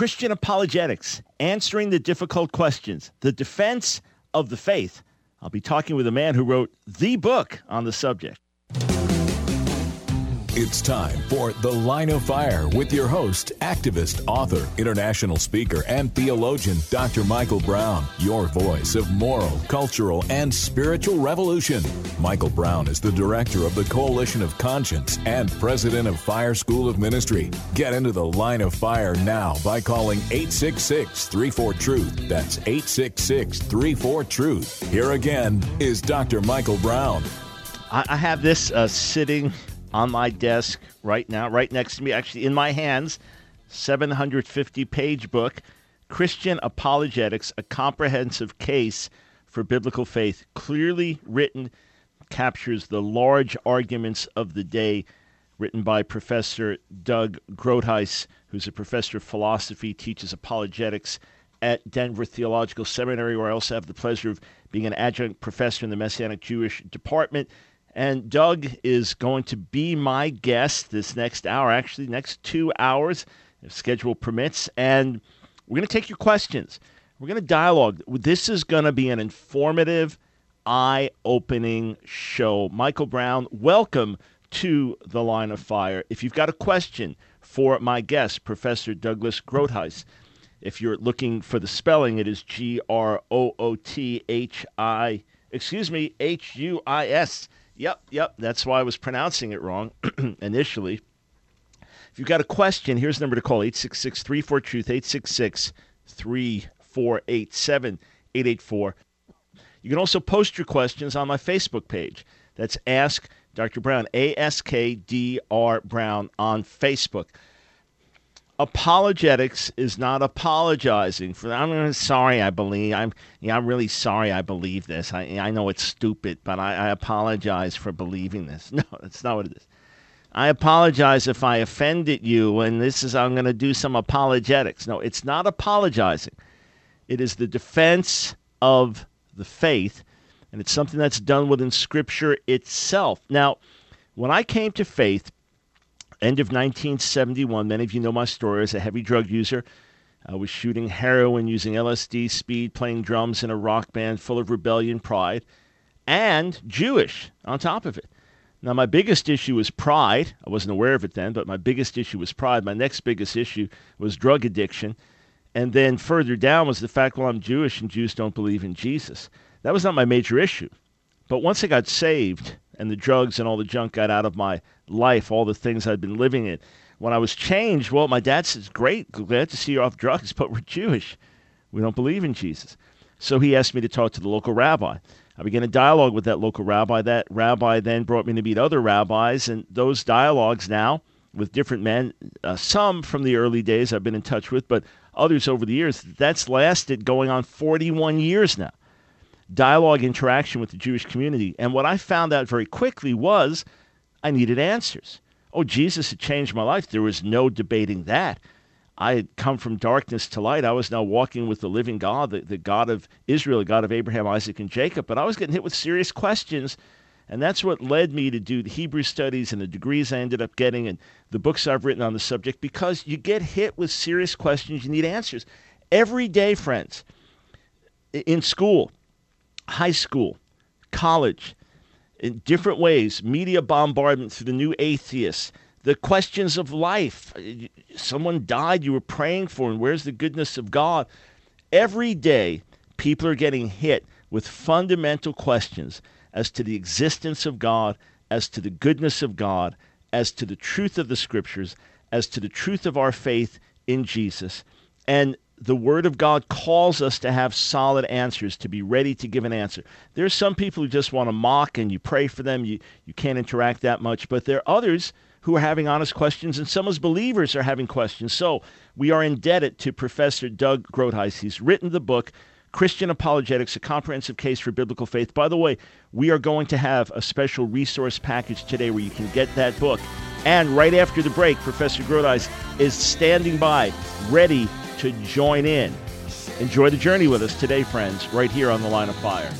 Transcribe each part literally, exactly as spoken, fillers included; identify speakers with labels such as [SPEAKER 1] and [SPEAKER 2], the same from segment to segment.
[SPEAKER 1] Christian apologetics, answering the difficult questions, the defense of the faith. I'll be talking with a man who wrote the book on the subject.
[SPEAKER 2] It's time for The Line of Fire with your host, activist, author, international speaker, and theologian, Doctor Michael Brown, your voice of moral, cultural, and spiritual revolution. Michael Brown is the director of the Coalition of Conscience and president of Fire School of Ministry. Get into The Line of Fire now by calling eight six six, three four, truth. That's eight six six, three four, truth. Here again is Doctor Michael Brown.
[SPEAKER 1] I have this uh, sitting on my desk right now, right next to me, actually in my hands, seven hundred fifty page book, Christian Apologetics, a comprehensive case for biblical faith, clearly written, captures the large arguments of the day, written by Professor Doug Groothuis, who's a professor of philosophy, teaches apologetics at Denver Theological Seminary, where I also have the pleasure of being an adjunct professor in the Messianic Jewish department. And Doug is going to be my guest this next hour, actually next two hours, if schedule permits. And we're going to take your questions. We're going to dialogue. This is going to be an informative, eye-opening show. Michael Brown, welcome to The Line of Fire. If you've got a question for my guest, Professor Douglas Groothuis, if you're looking for the spelling, it is G R O O T H I, excuse me, H U I S. Yep, yep, that's why I was pronouncing it wrong initially. If you've got a question, here's the number to call, eight six six, three four, truth, eight six six, three four eight, seven eight eight four. You can also post your questions on my Facebook page. That's Ask Doctor Brown, A S K D R Brown on Facebook. Apologetics is not apologizing for. I'm sorry. I believe. I'm. Yeah, I'm really sorry. I believe this. I. I know it's stupid, but I, I apologize for believing this. No, that's not what it is. I apologize if I offended you, and this is. I'm going to do some apologetics. No, it's not apologizing. It is the defense of the faith, and it's something that's done within Scripture itself. Now, when I came to faith, end of nineteen seventy-one, many of you know my story as a heavy drug user. I was shooting heroin, using L S D, speed, playing drums in a rock band full of rebellion, pride, and Jewish on top of it. Now, my biggest issue was pride. I wasn't aware of it then, but my biggest issue was pride. My next biggest issue was drug addiction. And then further down was the fact, well, I'm Jewish and Jews don't believe in Jesus. That was not my major issue. But once I got saved and the drugs and all the junk got out of my life, all the things I'd been living in, when I was changed, well, my dad says, great, glad to see you off drugs, but we're Jewish. We don't believe in Jesus. So he asked me to talk to the local rabbi. I began a dialogue with that local rabbi. That rabbi then brought me to meet other rabbis, and those dialogues now with different men, uh, some from the early days I've been in touch with, but others over the years, that's lasted going on forty-one years now. Dialogue, interaction with the Jewish community. And what I found out very quickly was I needed answers. Oh, Jesus had changed my life. There was no debating that. I had come from darkness to light. I was now walking with the living God, the, the God of Israel, the God of Abraham, Isaac, and Jacob. But I was getting hit with serious questions. And that's what led me to do the Hebrew studies and the degrees I ended up getting and the books I've written on the subject, because you get hit with serious questions. You need answers. Every day, friends, in school, high school, college, in different ways, media bombardment through the new atheists, the questions of life. Someone died you were praying for, and where's the goodness of God? Every day, people are getting hit with fundamental questions as to the existence of God, as to the goodness of God, as to the truth of the Scriptures, as to the truth of our faith in Jesus. And the Word of God calls us to have solid answers, to be ready to give an answer. There's some people who just want to mock, and you pray for them. You, you can't interact that much. But there are others who are having honest questions, and some as believers are having questions. So we are indebted to Professor Doug Groothuis. He's written the book, Christian Apologetics, a comprehensive case for biblical faith. By the way, we are going to have a special resource package today where you can get that book. And right after the break, Professor Groothuis is standing by, ready to join in. Enjoy the journey with us today, friends, right here on The Line of Fire.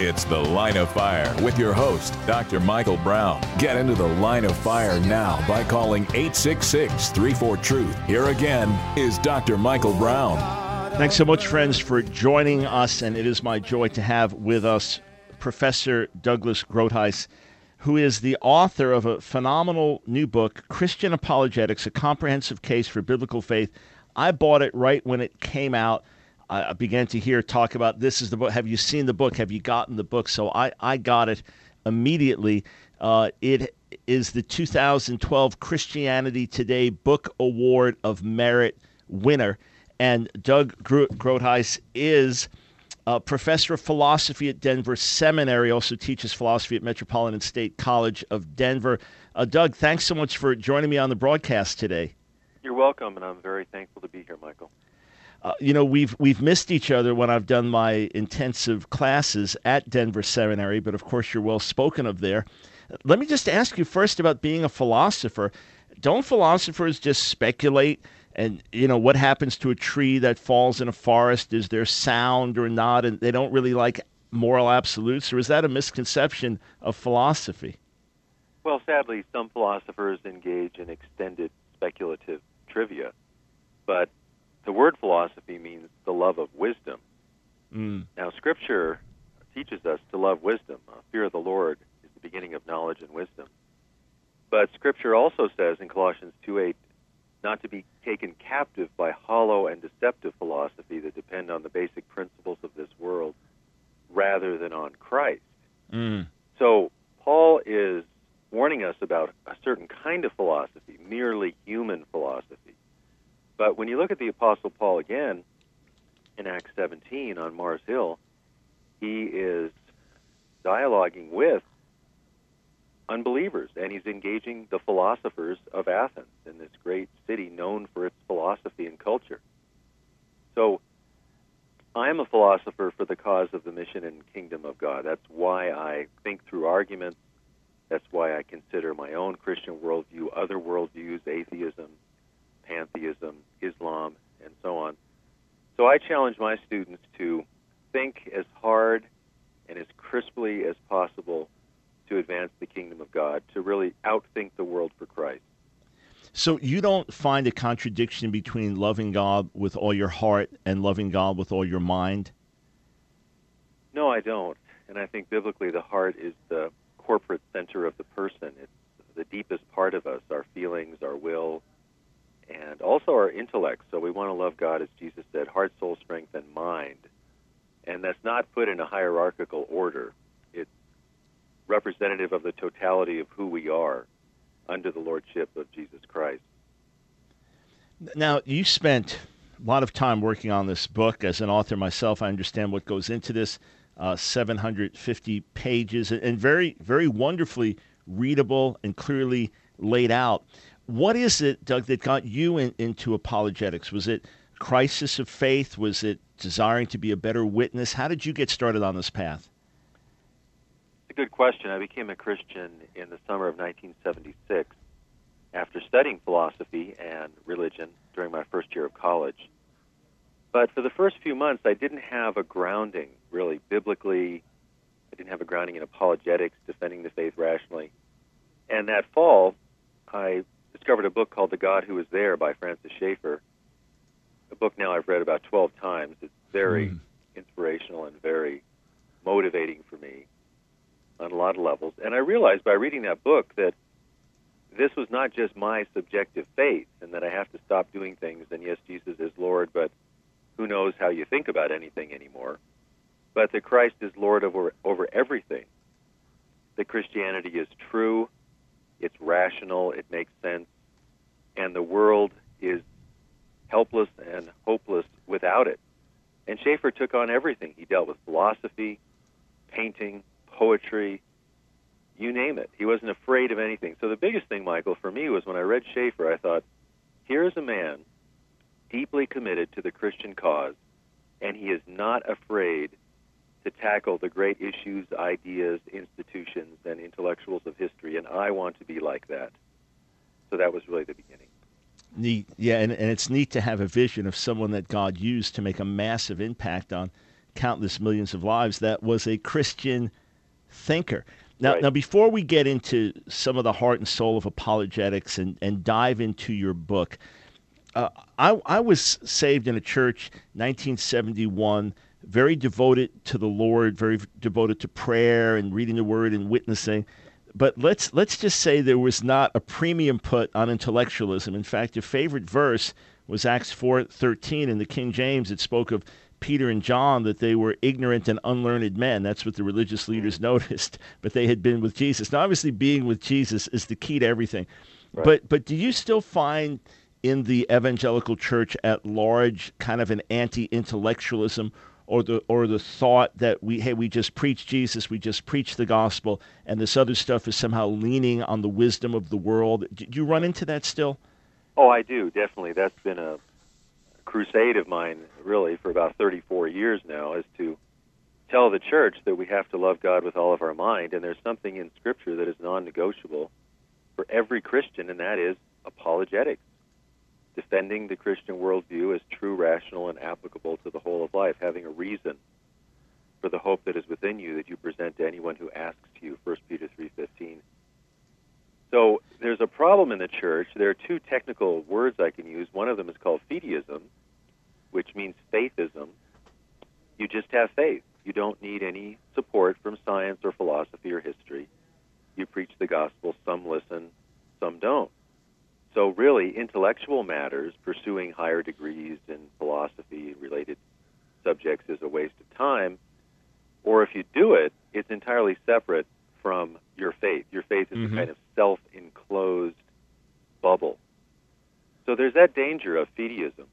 [SPEAKER 2] It's The Line of Fire with your host, Doctor Michael Brown. Get into the Line of Fire now by calling eight six six, three four, TRUTH. Here again is Doctor Michael Brown.
[SPEAKER 1] Thanks so much, friends, for joining us, and it is my joy to have with us Professor Douglas Groothuis, who is the author of a phenomenal new book, Christian Apologetics, A Comprehensive Case for Biblical Faith. I bought it right when it came out. I began to hear talk about this is the book. Have you seen the book? Have you gotten the book? So I, I got it immediately. Uh, it is the two thousand twelve Christianity Today Book Award of Merit winner. And Doug Groothuis is a professor of philosophy at Denver Seminary, also teaches philosophy at Metropolitan State College of Denver. Uh, Doug, thanks so much for joining me on the broadcast today.
[SPEAKER 3] You're welcome, and I'm very thankful to be here, Michael.
[SPEAKER 1] Uh, you know, we've we've missed each other when I've done my intensive classes at Denver Seminary, but of course you're well spoken of there. Let me just ask you first about being a philosopher. Don't philosophers just speculate? And, you know, what happens to a tree that falls in a forest? Is there sound or not? And they don't really like moral absolutes? Or is that a misconception of philosophy?
[SPEAKER 3] Well, sadly, some philosophers engage in extended speculative trivia. But the word philosophy means the love of wisdom. Mm. Now, Scripture teaches us to love wisdom. Uh, fear of the Lord is the beginning of knowledge and wisdom. But Scripture also says in Colossians two eight, not to be taken captive by hollow and deceptive philosophy that depend on the basic principles of this world rather than on Christ. Mm. So Paul is warning us about a certain kind of philosophy, merely human philosophy. But when you look at the Apostle Paul again in Acts seventeen on Mars Hill, he is dialoguing with unbelievers, and he's engaging the philosophers of Athens in this great city known for its philosophy and culture. So I'm a philosopher for the cause of the mission and kingdom of God. That's why I think through arguments. That's why I consider my own Christian worldview, other worldviews, atheism, pantheism, Islam, and so on. So I challenge my students to think as hard and as crisply as possible to advance the kingdom of God, to really outthink the world for Christ.
[SPEAKER 1] So you don't find a contradiction between loving God with all your heart and loving God with all your mind?
[SPEAKER 3] No, I don't. And I think biblically the heart is the corporate center of the person. It's the deepest part of us, our feelings, our will, and also our intellect. So we want to love God, as Jesus said, heart, soul, strength, and mind. And that's not put in a hierarchical order. It's representative of the totality of who we are under the lordship of Jesus Christ.
[SPEAKER 1] Now, you spent a lot of time working on this book. As an author myself, I understand what goes into this, uh, seven hundred fifty pages, and very, very wonderfully readable and clearly laid out. What is it, Doug, that got you in, into apologetics? Was it crisis of faith? Was it desiring to be a better witness? How did you get started on this path?
[SPEAKER 3] Good question. I became a Christian in the summer of nineteen seventy-six after studying philosophy and religion during my first year of college. But for the first few months, I didn't have a grounding, really, biblically. I didn't have a grounding in apologetics, defending the faith rationally. And that fall, I discovered a book called The God Who Was There by Francis Schaeffer, a book now I've read about twelve times. It's very mm. inspirational and very motivating for me on a lot of levels. And I realized by reading that book that this was not just my subjective faith and that I have to stop doing things, and yes, Jesus is Lord, but who knows how you think about anything anymore, but that Christ is Lord over, over everything. That Christianity is true, it's rational, it makes sense, and the world is helpless and hopeless without it. And Schaeffer took on everything. He dealt with philosophy, painting, poetry, you name it. He wasn't afraid of anything. So the biggest thing, Michael, for me was when I read Schaeffer, I thought, here's a man deeply committed to the Christian cause, and he is not afraid to tackle the great issues, ideas, institutions, and intellectuals of history, and I want to be like that. So that was really the beginning.
[SPEAKER 1] Neat. Yeah, and, and it's neat to have a vision of someone that God used to make a massive impact on countless millions of lives that was a Christian thinker. Now,
[SPEAKER 3] Right.
[SPEAKER 1] now, before we get into some of the heart and soul of apologetics and, and dive into your book, uh, I, I was saved in a church, nineteen seventy-one, very devoted to the Lord, very devoted to prayer and reading the Word and witnessing. But let's let's just say there was not a premium put on intellectualism. In fact, your favorite verse was Acts four thirteen in the King James. It spoke of Peter and John, that they were ignorant and unlearned men. That's what the religious leaders noticed, but they had been with Jesus. Now, obviously, being with Jesus is the key to everything.
[SPEAKER 3] Right.
[SPEAKER 1] But but do you still find in the evangelical church at large kind of an anti-intellectualism, or the or the thought that we hey we just preach Jesus, we just preach the gospel, and this other stuff is somehow leaning on the wisdom of the world? Do you run into that still?
[SPEAKER 3] Oh, I do, definitely. That's been a crusade of mine, really, for about thirty-four years now, is to tell the church that we have to love God with all of our mind, and there's something in Scripture that is non-negotiable for every Christian, and that is apologetics. Defending the Christian worldview as true, rational, and applicable to the whole of life, having a reason for the hope that is within you that you present to anyone who asks you, First Peter three fifteen. So there's a problem in the church. There are two technical words I can use. One of them is called fideism, which means faithism. You just have faith. You don't need any support from science or philosophy or history. You preach the gospel. Some listen, some don't. So really, intellectual matters, pursuing higher degrees in philosophy-related subjects, is a waste of time. Or if you do it, it's entirely separate from your faith. Your faith is
[SPEAKER 1] Mm-hmm.
[SPEAKER 3] a kind of self-enclosed bubble. So there's that danger of fideism.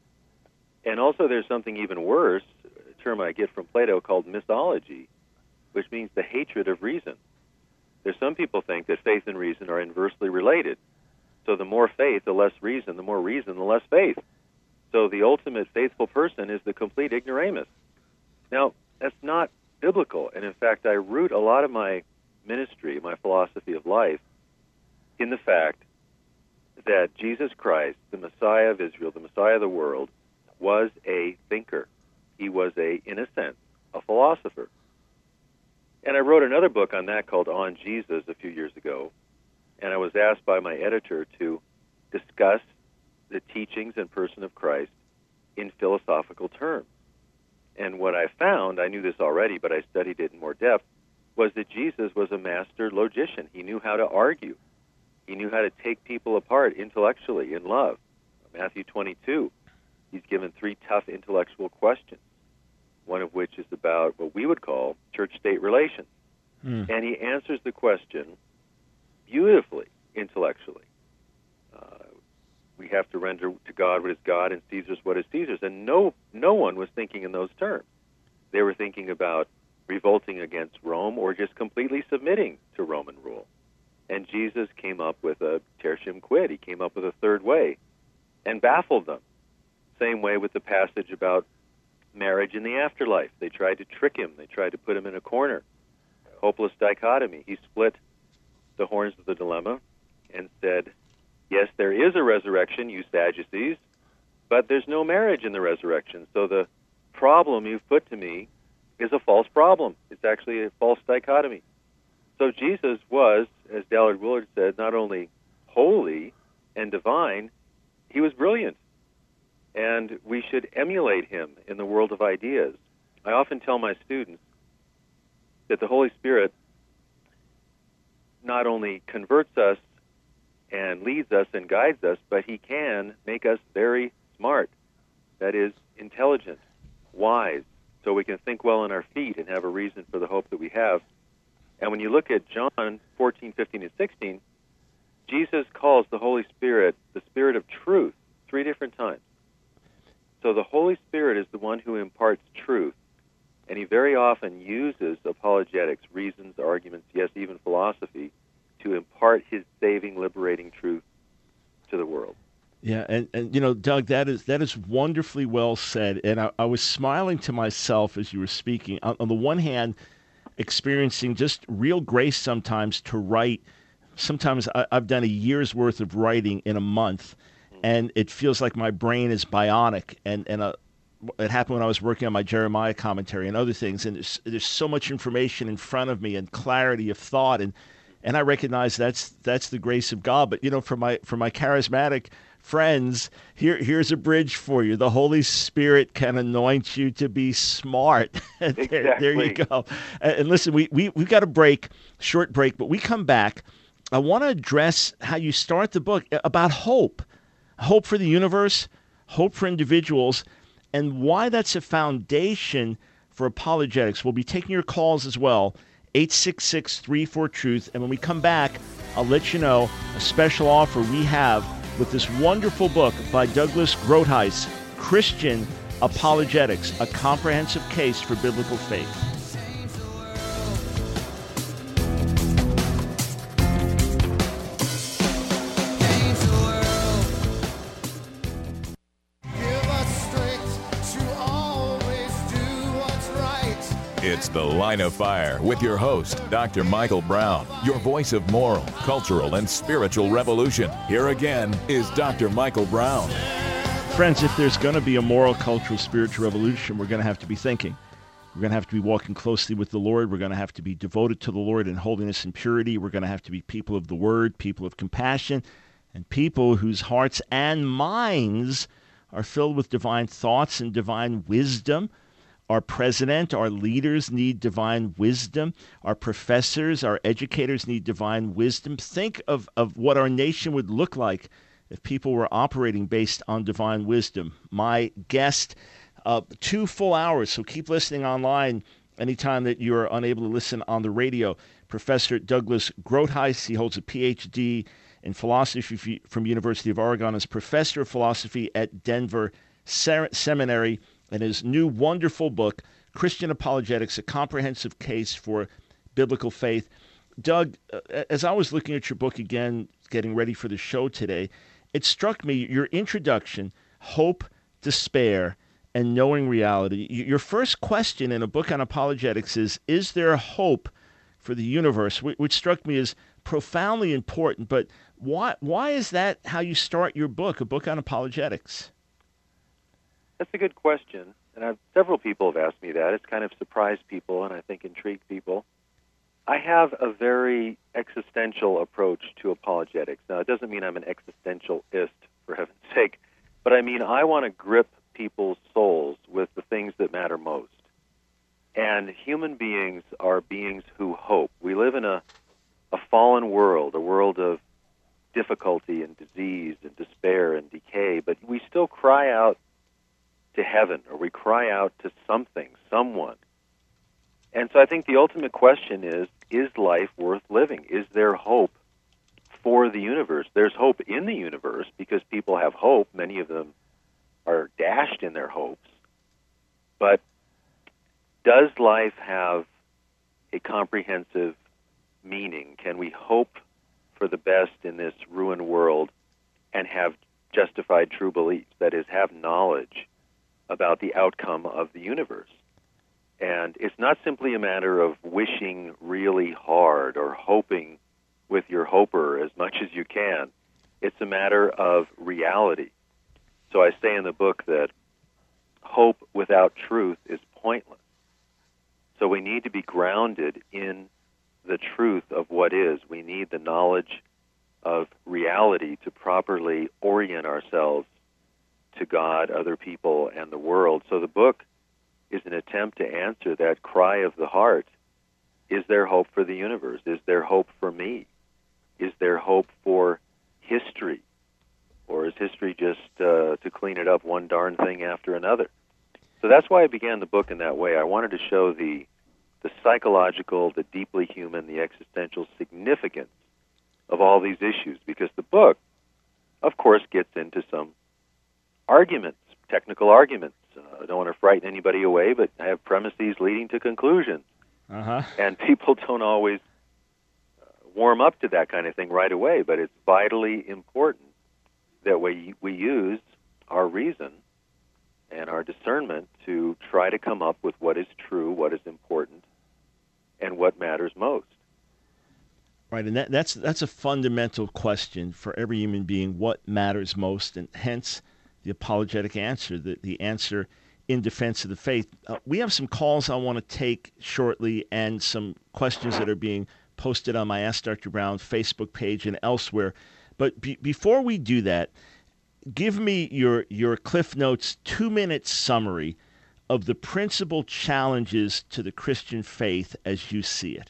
[SPEAKER 3] And also there's something even worse, a term I get from Plato called mythology, which means the hatred of reason. There's some people think that faith and reason are inversely related. So the more faith, the less reason. The more reason, the less faith. So the ultimate faithful person is the complete ignoramus. Now, that's not biblical. And in fact, I root a lot of my ministry, my philosophy of life, in the fact that Jesus Christ, the Messiah of Israel, the Messiah of the world, was a thinker. He was a, in a sense, a philosopher. And I wrote another book on that called On Jesus a few years ago, and I was asked by my editor to discuss the teachings and person of Christ in philosophical terms. And what I found, I knew this already, but I studied it in more depth, was that Jesus was a master logician. He knew how to argue. He knew how to take people apart intellectually in love. Matthew twenty-two, he's given three tough intellectual questions, one of which is about what we would call church-state relations.
[SPEAKER 1] Mm.
[SPEAKER 3] And he answers the question beautifully, intellectually. Uh, we have to render to God what is God and Caesar's what is Caesar's. And no, no one was thinking in those terms. They were thinking about revolting against Rome or just completely submitting to Roman rule. And Jesus came up with a tertium quid. He came up with a third way and baffled them. Same way with the passage about marriage in the afterlife. They tried to trick him. They tried to put him in a corner. Hopeless dichotomy. He split the horns of the dilemma and said, yes, there is a resurrection, you Sadducees, but there's no marriage in the resurrection. So the problem you've put to me is a false problem. It's actually a false dichotomy. So Jesus was, as Dallard Willard said, not only holy and divine, he was brilliant. And we should emulate him in the world of ideas. I often tell my students that the Holy Spirit not only converts us and leads us and guides us, but he can make us very smart. That is, intelligent, wise, so we can think well on our feet and have a reason for the hope that we have. And when you look at John fourteen, fifteen, and sixteen, Jesus calls the Holy Spirit the Spirit of truth three different times. So the Holy Spirit is the one who imparts truth, and he very often uses apologetics, reasons, arguments, yes, even philosophy, to impart his saving, liberating truth to the world.
[SPEAKER 1] Yeah, and, and you know, Doug, that is that is wonderfully well said. And I, I was smiling to myself as you were speaking. On, on the one hand, experiencing just real grace sometimes to write. Sometimes I, I've done a year's worth of writing in a month, and it feels like my brain is bionic. And, and a it happened when I was working on my Jeremiah commentary and other things. And there's, there's so much information in front of me and clarity of thought. And, and I recognize that's, that's the grace of God. But, you know, for my, for my charismatic friends, here, here's a bridge for you. The Holy Spirit can anoint you to be smart.
[SPEAKER 3] Exactly.
[SPEAKER 1] there, there you go. And, and listen, we, we, we've got a break, short break, but we come back. I want to address how you start the book about hope, hope for the universe, hope for individuals, and why that's a foundation for apologetics. We'll be taking your calls as well, eight six six, three four, truth. And when we come back, I'll let you know a special offer we have with this wonderful book by Douglas Groothuis, Christian Apologetics, a comprehensive case for biblical faith.
[SPEAKER 2] It's The Line of Fire with your host, Doctor Michael Brown, your voice of moral, cultural, and spiritual revolution. Here again is Doctor Michael Brown.
[SPEAKER 1] Friends, if there's going to be a moral, cultural, spiritual revolution, we're going to have to be thinking. We're going to have to be walking closely with the Lord. We're going to have to be devoted to the Lord in holiness and purity. We're going to have to be people of the Word, people of compassion, and people whose hearts and minds are filled with divine thoughts and divine wisdom. Our president, our leaders need divine wisdom. Our professors, our educators need divine wisdom. Think of, of what our nation would look like if people were operating based on divine wisdom. My guest, uh, two full hours, so keep listening online anytime that you're unable to listen on the radio. Professor Douglas Groothuis, he holds a P H D in philosophy from University of Oregon, is professor of philosophy at Denver Seminary. And his new wonderful book, Christian Apologetics, a comprehensive case for biblical faith. Doug, as I was looking at your book again, getting ready for the show today, it struck me, your introduction, hope, despair, and knowing reality. Your first question in a book on apologetics is, is there hope for the universe? Which struck me as profoundly important. But why, why is that how you start your book, a book on apologetics?
[SPEAKER 3] That's a good question, and I've, several people have asked me that. It's kind of surprised people and I think intrigued people. I have a very existential approach to apologetics. Now, it doesn't mean I'm an existentialist, for heaven's sake, but I mean I want to grip people's souls with the things that matter most. And human beings are beings who hope. We live in a, a fallen world, a world of difficulty and disease and despair and decay, but we still cry out to heaven, or we cry out to something, someone. And so I think the ultimate question is, is life worth living? Is there hope for the universe? There's hope in the universe because people have hope. Many of them are dashed in their hopes. But does life have a comprehensive meaning? Can we hope for the best in this ruined world and have justified true beliefs? That is, have knowledge about the outcome of the universe. And it's not simply a matter of wishing really hard or hoping with your hoper as much as you can. It's a matter of reality. So I say in the book that hope without truth is pointless. So we need to be grounded in the truth of what is. We need the knowledge of reality to properly orient ourselves to God, other people, and the world. So the book is an attempt to answer that cry of the heart. Is there hope for the universe? Is there hope for me? Is there hope for history? Or is history just, uh, to clean it up, one darn thing after another? So that's why I began the book in that way. I wanted to show the, the psychological, the deeply human, the existential significance of all these issues, because the book, of course, gets into some arguments, technical arguments. Uh, I don't want to frighten anybody away, but I have premises leading to conclusions.
[SPEAKER 1] Uh-huh.
[SPEAKER 3] And people don't always uh, warm up to that kind of thing right away, but it's vitally important that we, we use our reason and our discernment to try to come up with what is true, what is important, and what matters most.
[SPEAKER 1] Right, and that, that's that's a fundamental question for every human being, what matters most, and hence the apologetic answer. The, the answer in defense of the faith. Uh, we have some calls I want to take shortly and some questions that are being posted on my Ask Doctor Brown Facebook page and elsewhere. But be- before we do that, give me your your Cliff Notes two-minute summary of the principal challenges to the Christian faith as you see it.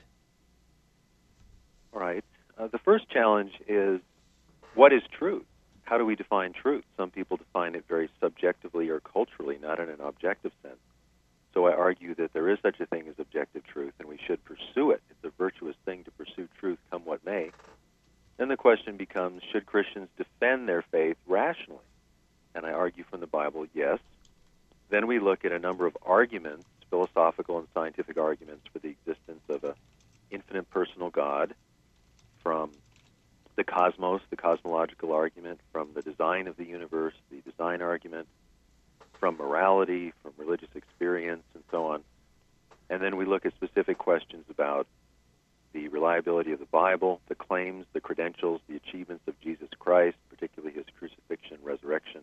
[SPEAKER 3] All right. Uh, the first challenge is, what is truth? How do we define truth? Some people define it very subjectively or culturally, not in an objective sense. So I argue that there is such a thing as objective truth, and we should pursue it. It's a virtuous thing to pursue truth, come what may. Then the question becomes, should Christians defend their faith rationally? And I argue from the Bible, yes. Then we look at a number of arguments, philosophical and scientific arguments, for the existence of an infinite personal God, from the cosmos, the cosmological argument, from the design of the universe, the design argument, from morality, from religious experience, and so on. And then we look at specific questions about the reliability of the Bible, the claims, the credentials, the achievements of Jesus Christ, particularly his crucifixion, resurrection,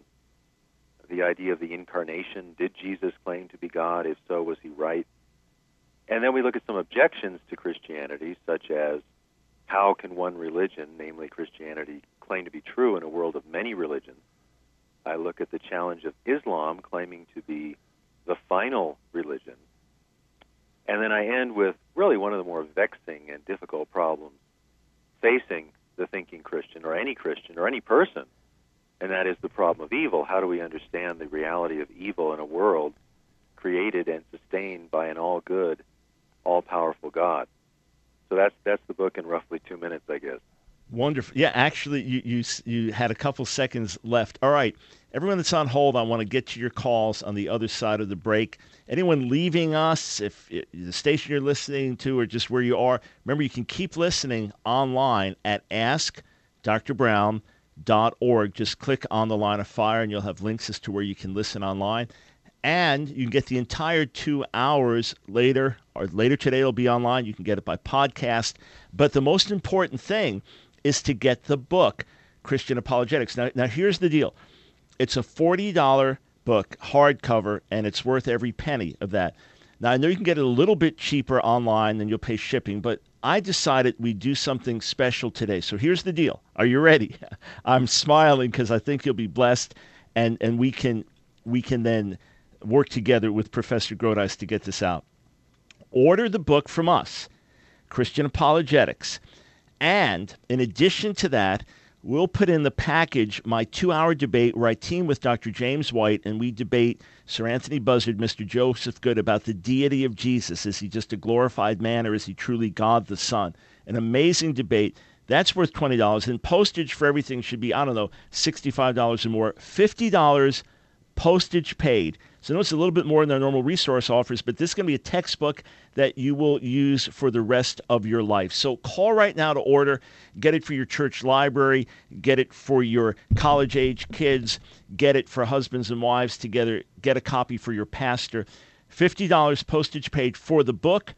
[SPEAKER 3] the idea of the incarnation. Did Jesus claim to be God? If so, was he right? And then we look at some objections to Christianity, such as, how can one religion, namely Christianity, claim to be true in a world of many religions? I look at the challenge of Islam claiming to be the final religion. And then I end with really one of the more vexing and difficult problems facing the thinking Christian, or any Christian, or any person, and that is the problem of evil. How do we understand the reality of evil in a world created and sustained by an all-good, all-powerful God? So that's that's the book in roughly two minutes, I guess.
[SPEAKER 1] Wonderful. Yeah, actually, you, you you had a couple seconds left. All right. Everyone that's on hold, I want to get to your calls on the other side of the break. Anyone leaving us, if it, the station you're listening to or just where you are, remember you can keep listening online at ask dr brown dot org. Just click on the Line of Fire and you'll have links as to where you can listen online. And you can get the entire two hours later, or later today it'll be online. You can get it by podcast. But the most important thing is to get the book, Christian Apologetics. Now, now here's the deal. It's a forty dollars book, hardcover, and it's worth every penny of that. Now, I know you can get it a little bit cheaper online than you'll pay shipping, but I decided we'd do something special today. So here's the deal. Are you ready? I'm smiling because I think you'll be blessed, and, and we can we can then work together with Professor Grodice to get this out. Order the book from us, Christian Apologetics. And in addition to that, we'll put in the package my two-hour debate where I team with Doctor James White, and we debate Sir Anthony Buzzard, Mister Joseph Good, about the deity of Jesus. Is he just a glorified man, or is he truly God the Son? An amazing debate. That's worth twenty dollars. And postage for everything should be, I don't know, sixty-five dollars or more. fifty dollars postage paid. So I know it's a little bit more than our normal resource offers, but this is going to be a textbook that you will use for the rest of your life. So call right now to order. Get it for your church library. Get it for your college-age kids. Get it for husbands and wives together. Get a copy for your pastor. fifty dollars postage paid for the book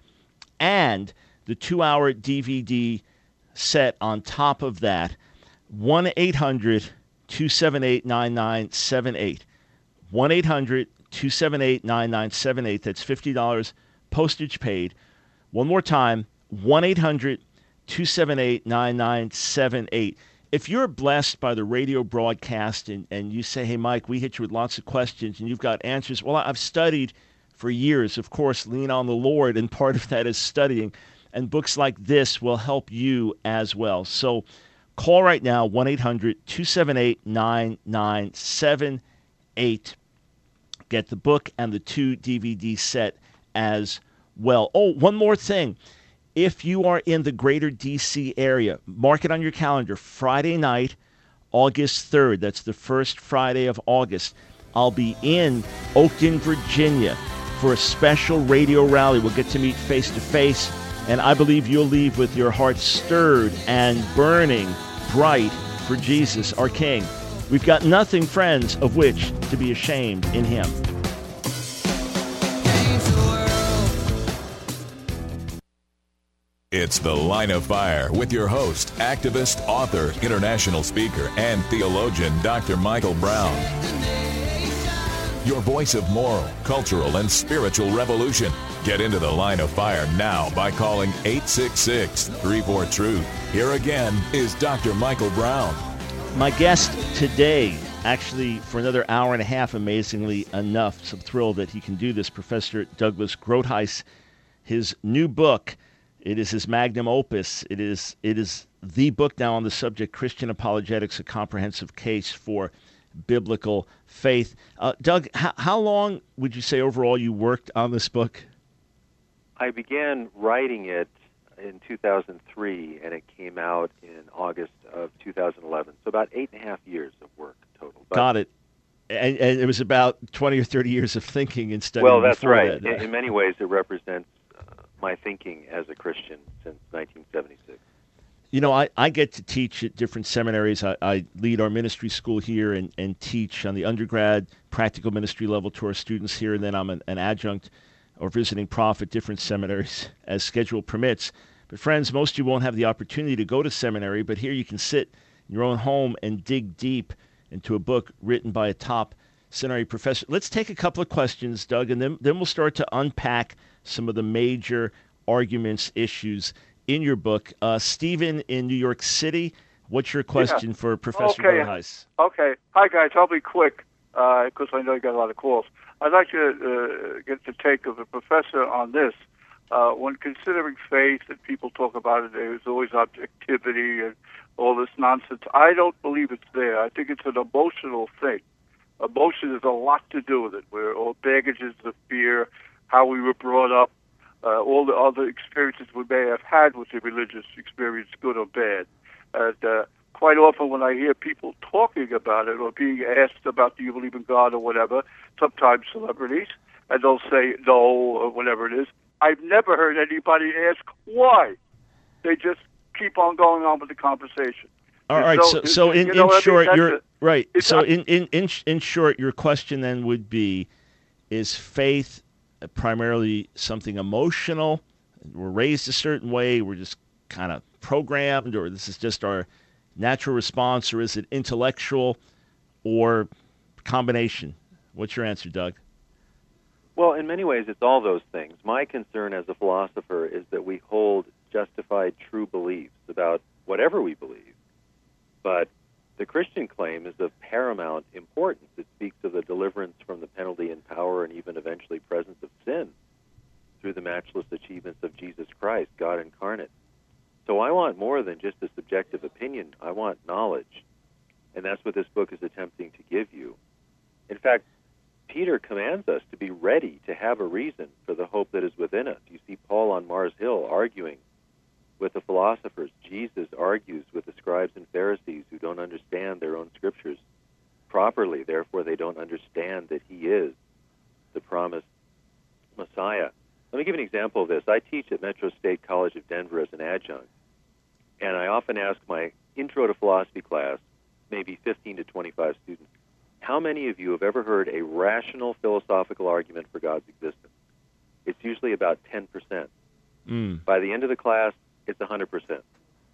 [SPEAKER 1] and the two-hour D V D set on top of that. one eight hundred two seven eight nine nine seven eight. one eight hundred two seven eight nine nine seven eight. That's fifty dollars postage paid. One more time, one eight hundred two seven eight nine nine seven eight. If you're blessed by the radio broadcast and, and you say, hey, Mike, we hit you with lots of questions and you've got answers. Well, I've studied for years. Of course, lean on the Lord, and part of that is studying. And books like this will help you as well. So call right now, one eight hundred two seven eight nine nine seven eight. Get the book and the two D V D set as well. Oh, one more thing. If you are in the greater D C area, mark it on your calendar. Friday night, August third. That's the first Friday of August. I'll be in Oakton, Virginia for a special radio rally. We'll get to meet face to face, and I believe you'll leave with your heart stirred and burning bright for Jesus, our King. We've got nothing, friends, of which to be ashamed in him.
[SPEAKER 2] It's The Line of Fire with your host, activist, author, international speaker, and theologian, Doctor Michael Brown. your voice of moral, cultural, and spiritual revolution. Get into the Line of Fire now by calling eight six six, three four, truth. Here again is Doctor Michael Brown.
[SPEAKER 1] My guest today, actually for another hour and a half, amazingly enough, so I'm thrilled that he can do this, Professor Douglas Groothuis. His new book, it is his magnum opus. It is it is the book now on the subject, Christian Apologetics, a Comprehensive Case for Biblical Faith. Uh, Doug, how, how long would you say overall you worked on this book?
[SPEAKER 3] I began writing it in two thousand three, and it came out in August of two thousand eleven. So about eight and a half years of work total. But,
[SPEAKER 1] Got it. And, and it was about twenty or thirty years of thinking and studying.
[SPEAKER 3] Well, that's
[SPEAKER 1] before
[SPEAKER 3] right.
[SPEAKER 1] That.
[SPEAKER 3] In, in many ways, it represents uh, my thinking as a Christian since nineteen seventy-six.
[SPEAKER 1] You know, I, I get to teach at different seminaries. I, I lead our ministry school here and, and teach on the undergrad practical ministry level to our students here, and then I'm an, an adjunct or visiting prof at different seminaries as schedule permits. But friends, most of you won't have the opportunity to go to seminary, but here you can sit in your own home and dig deep into a book written by a top seminary professor. Let's take a couple of questions, Doug, and then, then we'll start to unpack some of the major arguments, issues in your book. Uh, Stephen in New York City, what's your question yeah. for Professor Groothuis?
[SPEAKER 4] Okay. Hi, guys. I'll be quick because uh, I know you got a lot of calls. I'd like to uh, get the take of the professor on this. Uh, when considering faith and people talk about it, there's always objectivity and all this nonsense. I don't believe it's there. I think it's an emotional thing. Emotion has a lot to do with it. We're all baggages of fear, how we were brought up, uh, all the other experiences we may have had with the religious experience, good or bad. And uh, quite often when I hear people talking about it or being asked about, do you believe in God or whatever, sometimes celebrities, and they'll say no or whatever it is, I've never heard anybody ask why. They just keep on going on with the conversation.
[SPEAKER 1] All right. So, so, so in, in short, I mean? you're right. So,
[SPEAKER 4] not,
[SPEAKER 1] in, in in in short, your question then would be: is faith primarily something emotional? We're raised a certain way. We're just kind of programmed, or this is just our natural response, or is it intellectual, or combination? What's your answer, Doug?
[SPEAKER 3] Well, in many ways, it's all those things. My concern as a philosopher is that we hold justified true beliefs about whatever we believe. But the Christian claim is of paramount importance. It speaks of the deliverance from the penalty and power and even eventually presence of sin through the matchless achievements of Jesus Christ, God incarnate. So I want more than just a subjective opinion. I want knowledge. And that's what this book is attempting to give you. In fact, Peter commands us to be ready to have a reason for the hope that is within us. You see Paul on Mars Hill arguing with the philosophers. Jesus argues with the scribes and Pharisees who don't understand their own scriptures properly. Therefore, they don't understand that he is the promised Messiah. Let me give an example of this. I teach at Metro State College of Denver as an adjunct, and I often ask my intro to philosophy class, maybe fifteen to twenty-five students, how many of you have ever heard a rational philosophical argument for God's existence? It's usually about ten percent.
[SPEAKER 1] Mm.
[SPEAKER 3] By the end of the class, it's one hundred percent.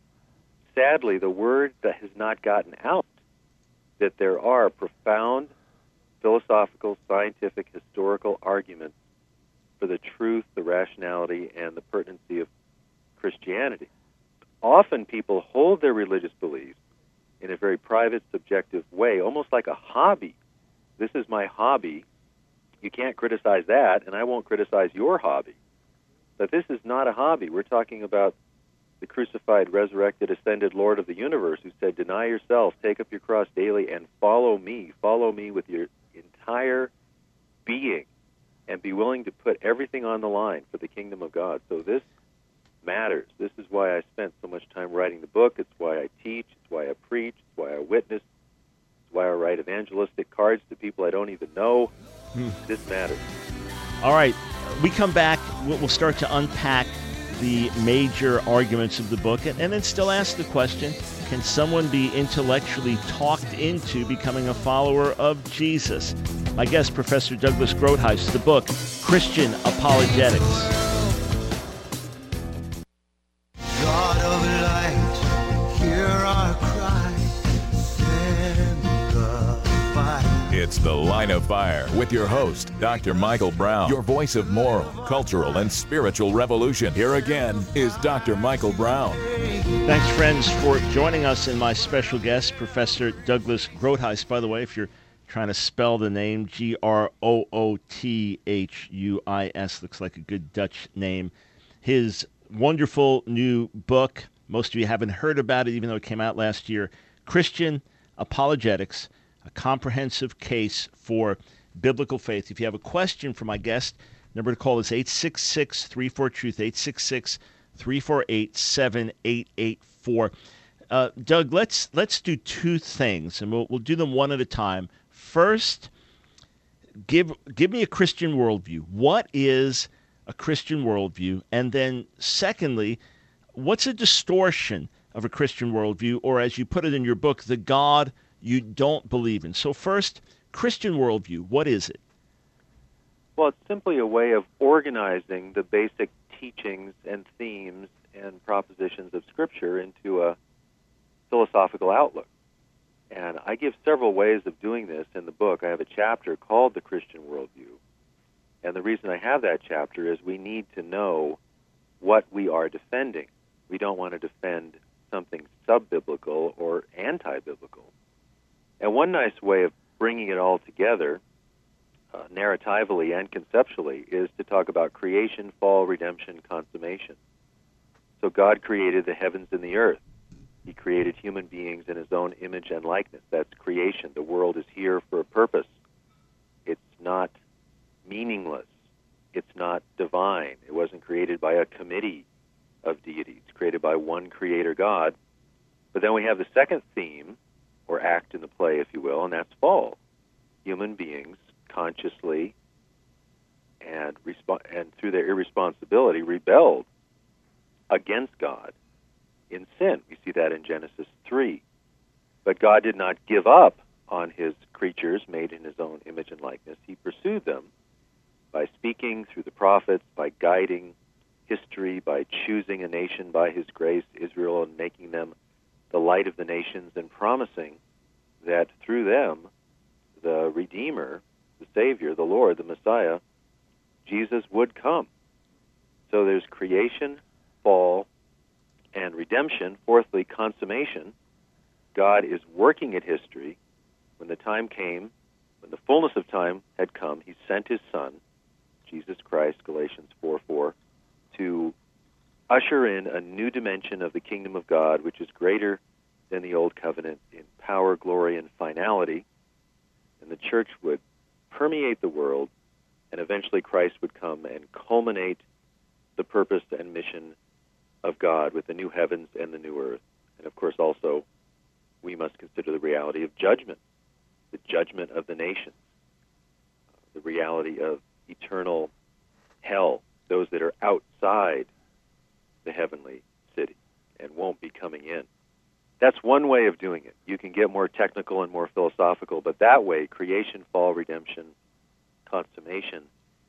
[SPEAKER 3] Sadly, the word that has not gotten out that there are profound philosophical, scientific, historical arguments for the truth, the rationality, and the pertinency of Christianity. Often people hold their religious beliefs in a very private, subjective way, almost like a hobby. This is my hobby. You can't criticize that, and I won't criticize your hobby. But this is not a hobby. We're talking about the crucified, resurrected, ascended Lord of the universe who said, deny yourself, take up your cross daily, and follow me. Follow me with your entire being, and be willing to put everything on the line for the kingdom of God. So this matters. This is why I spent so much time writing the book. It's why I teach. It's why I preach. It's why I witness. It's why I write evangelistic cards to people I don't even know. Hmm. This matters.
[SPEAKER 1] All right. We come back. We'll start to unpack the major arguments of the book and, and then still ask the question, can someone be intellectually talked into becoming a follower of Jesus? My guest, Professor Douglas Groothuis, the book, Christian Apologetics.
[SPEAKER 5] God of light, hear our cry, send the fire.
[SPEAKER 2] It's The Line of Fire with your host, Doctor Michael Brown, your voice of moral, cultural, and spiritual revolution. Here again is Doctor Michael Brown.
[SPEAKER 1] Thanks, friends, for joining us and my special guest, Professor Douglas Groothuis. By the way, if you're trying to spell the name, G R O O T H U I S, looks like a good Dutch name. His wonderful new book, most of you haven't heard about it, even though it came out last year, Christian Apologetics, a comprehensive case for biblical faith. If you have a question for my guest, number to call is eight six six, three four, truth, eight six six, three four eight, seven eight eight four. Uh, Doug, let's let's do two things, and we'll we'll do them one at a time. First, give give me a Christian worldview. What is a Christian worldview? And then secondly, what's a distortion of a Christian worldview, or as you put it in your book, the God you don't believe in? So first, Christian worldview, what is it?
[SPEAKER 3] Well, it's simply a way of organizing the basic teachings and themes and propositions of Scripture into a philosophical outlook. And I give several ways of doing this in the book. I have a chapter called The Christian Worldview. And the reason I have that chapter is we need to know what we are defending. We don't want to defend something sub-biblical or anti-biblical. And one nice way of bringing it all together, uh, narratively and conceptually, is to talk about creation, fall, redemption, consummation. So God created the heavens and the earth. He created human beings in his own image and likeness. That's creation. The world is here for a purpose. It's not meaningless. It's not divine. It wasn't created by a committee of deities, created by one creator God. But then we have the second theme, or act in the play, if you will, and that's fall. Human beings consciously and resp- and through their irresponsibility rebelled against God in sin. We see that in Genesis three. But God did not give up on his creatures made in his own image and likeness. He pursued them by speaking through the prophets, by guiding history, by choosing a nation by his grace, Israel, and making them the light of the nations, and promising that through them, the Redeemer, the Savior, the Lord, the Messiah, Jesus would come. So there's creation, fall, and redemption. Fourthly, consummation. God is working at history. When the time came, when the fullness of time had come, he sent his Son, Jesus Christ, Galatians four four, to usher in a new dimension of the kingdom of God, which is greater than the old covenant in power, glory, and finality. And the church would permeate the world, and eventually Christ would come and culminate the purpose and mission of God with the new heavens and the new earth. And of course also, we must consider the reality of judgment, the judgment of the nations, the reality of eternal hell, those that are outside the heavenly city and won't be coming in. That's one way of doing it. You can get more technical and more philosophical, but that way, creation, fall, redemption, consummation,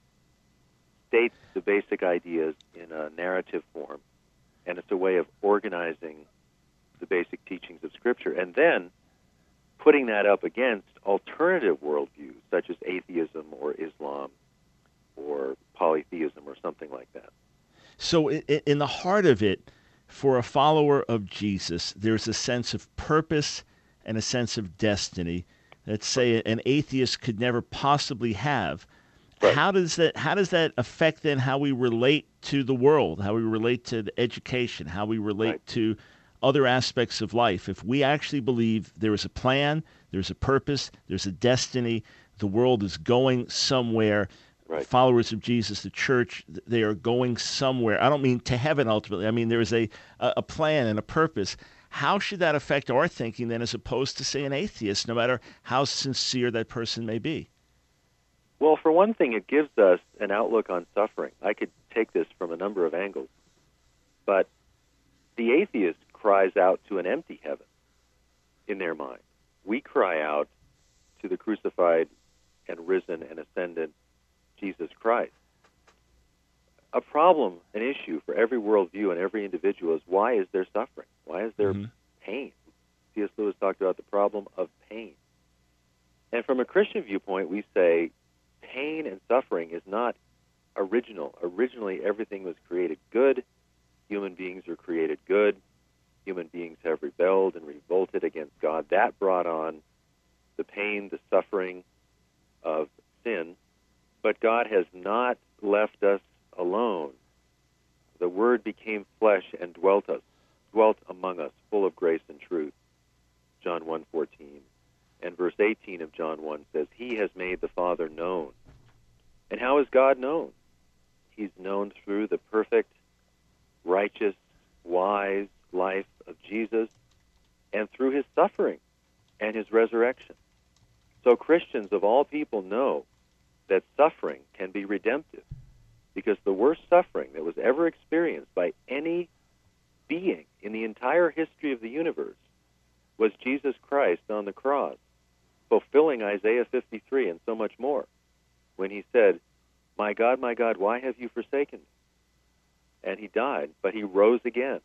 [SPEAKER 3] states the basic ideas in a narrative form, and it's a way of organizing the basic teachings of Scripture, and then putting that up against alternative worldviews, such as atheism or Islam or polytheism or something like that.
[SPEAKER 1] So in the heart of it, for a follower of Jesus, there's a sense of purpose and a sense of destiny that, say, an atheist could never possibly have. Right. How does that how does that affect then how we relate to the world, how we relate to the education, how we relate right. to other aspects of life? If we actually believe there is a plan, there's a purpose, there's a destiny, the world is going somewhere. Right. Followers of Jesus, the church, they are going somewhere. I don't mean to heaven ultimately. I mean there is a, a plan and a purpose. How should that affect our thinking then as opposed to, say, an atheist, no matter how sincere that person may be?
[SPEAKER 3] Well, for one thing, it gives us an outlook on suffering. I could take this from a number of angles. But the atheist cries out to an empty heaven in their mind. We cry out to the crucified and risen and ascended Jesus Christ. A problem, an issue for every worldview and every individual is, why is there suffering? Why is there mm-hmm. pain? C S. Lewis talked about the problem of pain. And from a Christian viewpoint, we say pain and suffering is not original. Originally, everything was created good. Human beings are created good. Human beings have rebelled and revolted against God. That brought on the pain, the suffering of sin. But God has not left us alone. The Word became flesh and dwelt us, dwelt among us, full of grace and truth. John one fourteen. And verse eighteen of John one says, He has made the Father known. And how is God known? He's known through the perfect, righteous, wise life of Jesus and through his suffering and his resurrection. So Christians of all people know that suffering can be redemptive, because the worst suffering that was ever experienced by any being in the entire history of the universe was Jesus Christ on the cross, fulfilling Isaiah fifty-three and so much more, when he said, My God, my God, why have you forsaken me? And he died, but he rose again.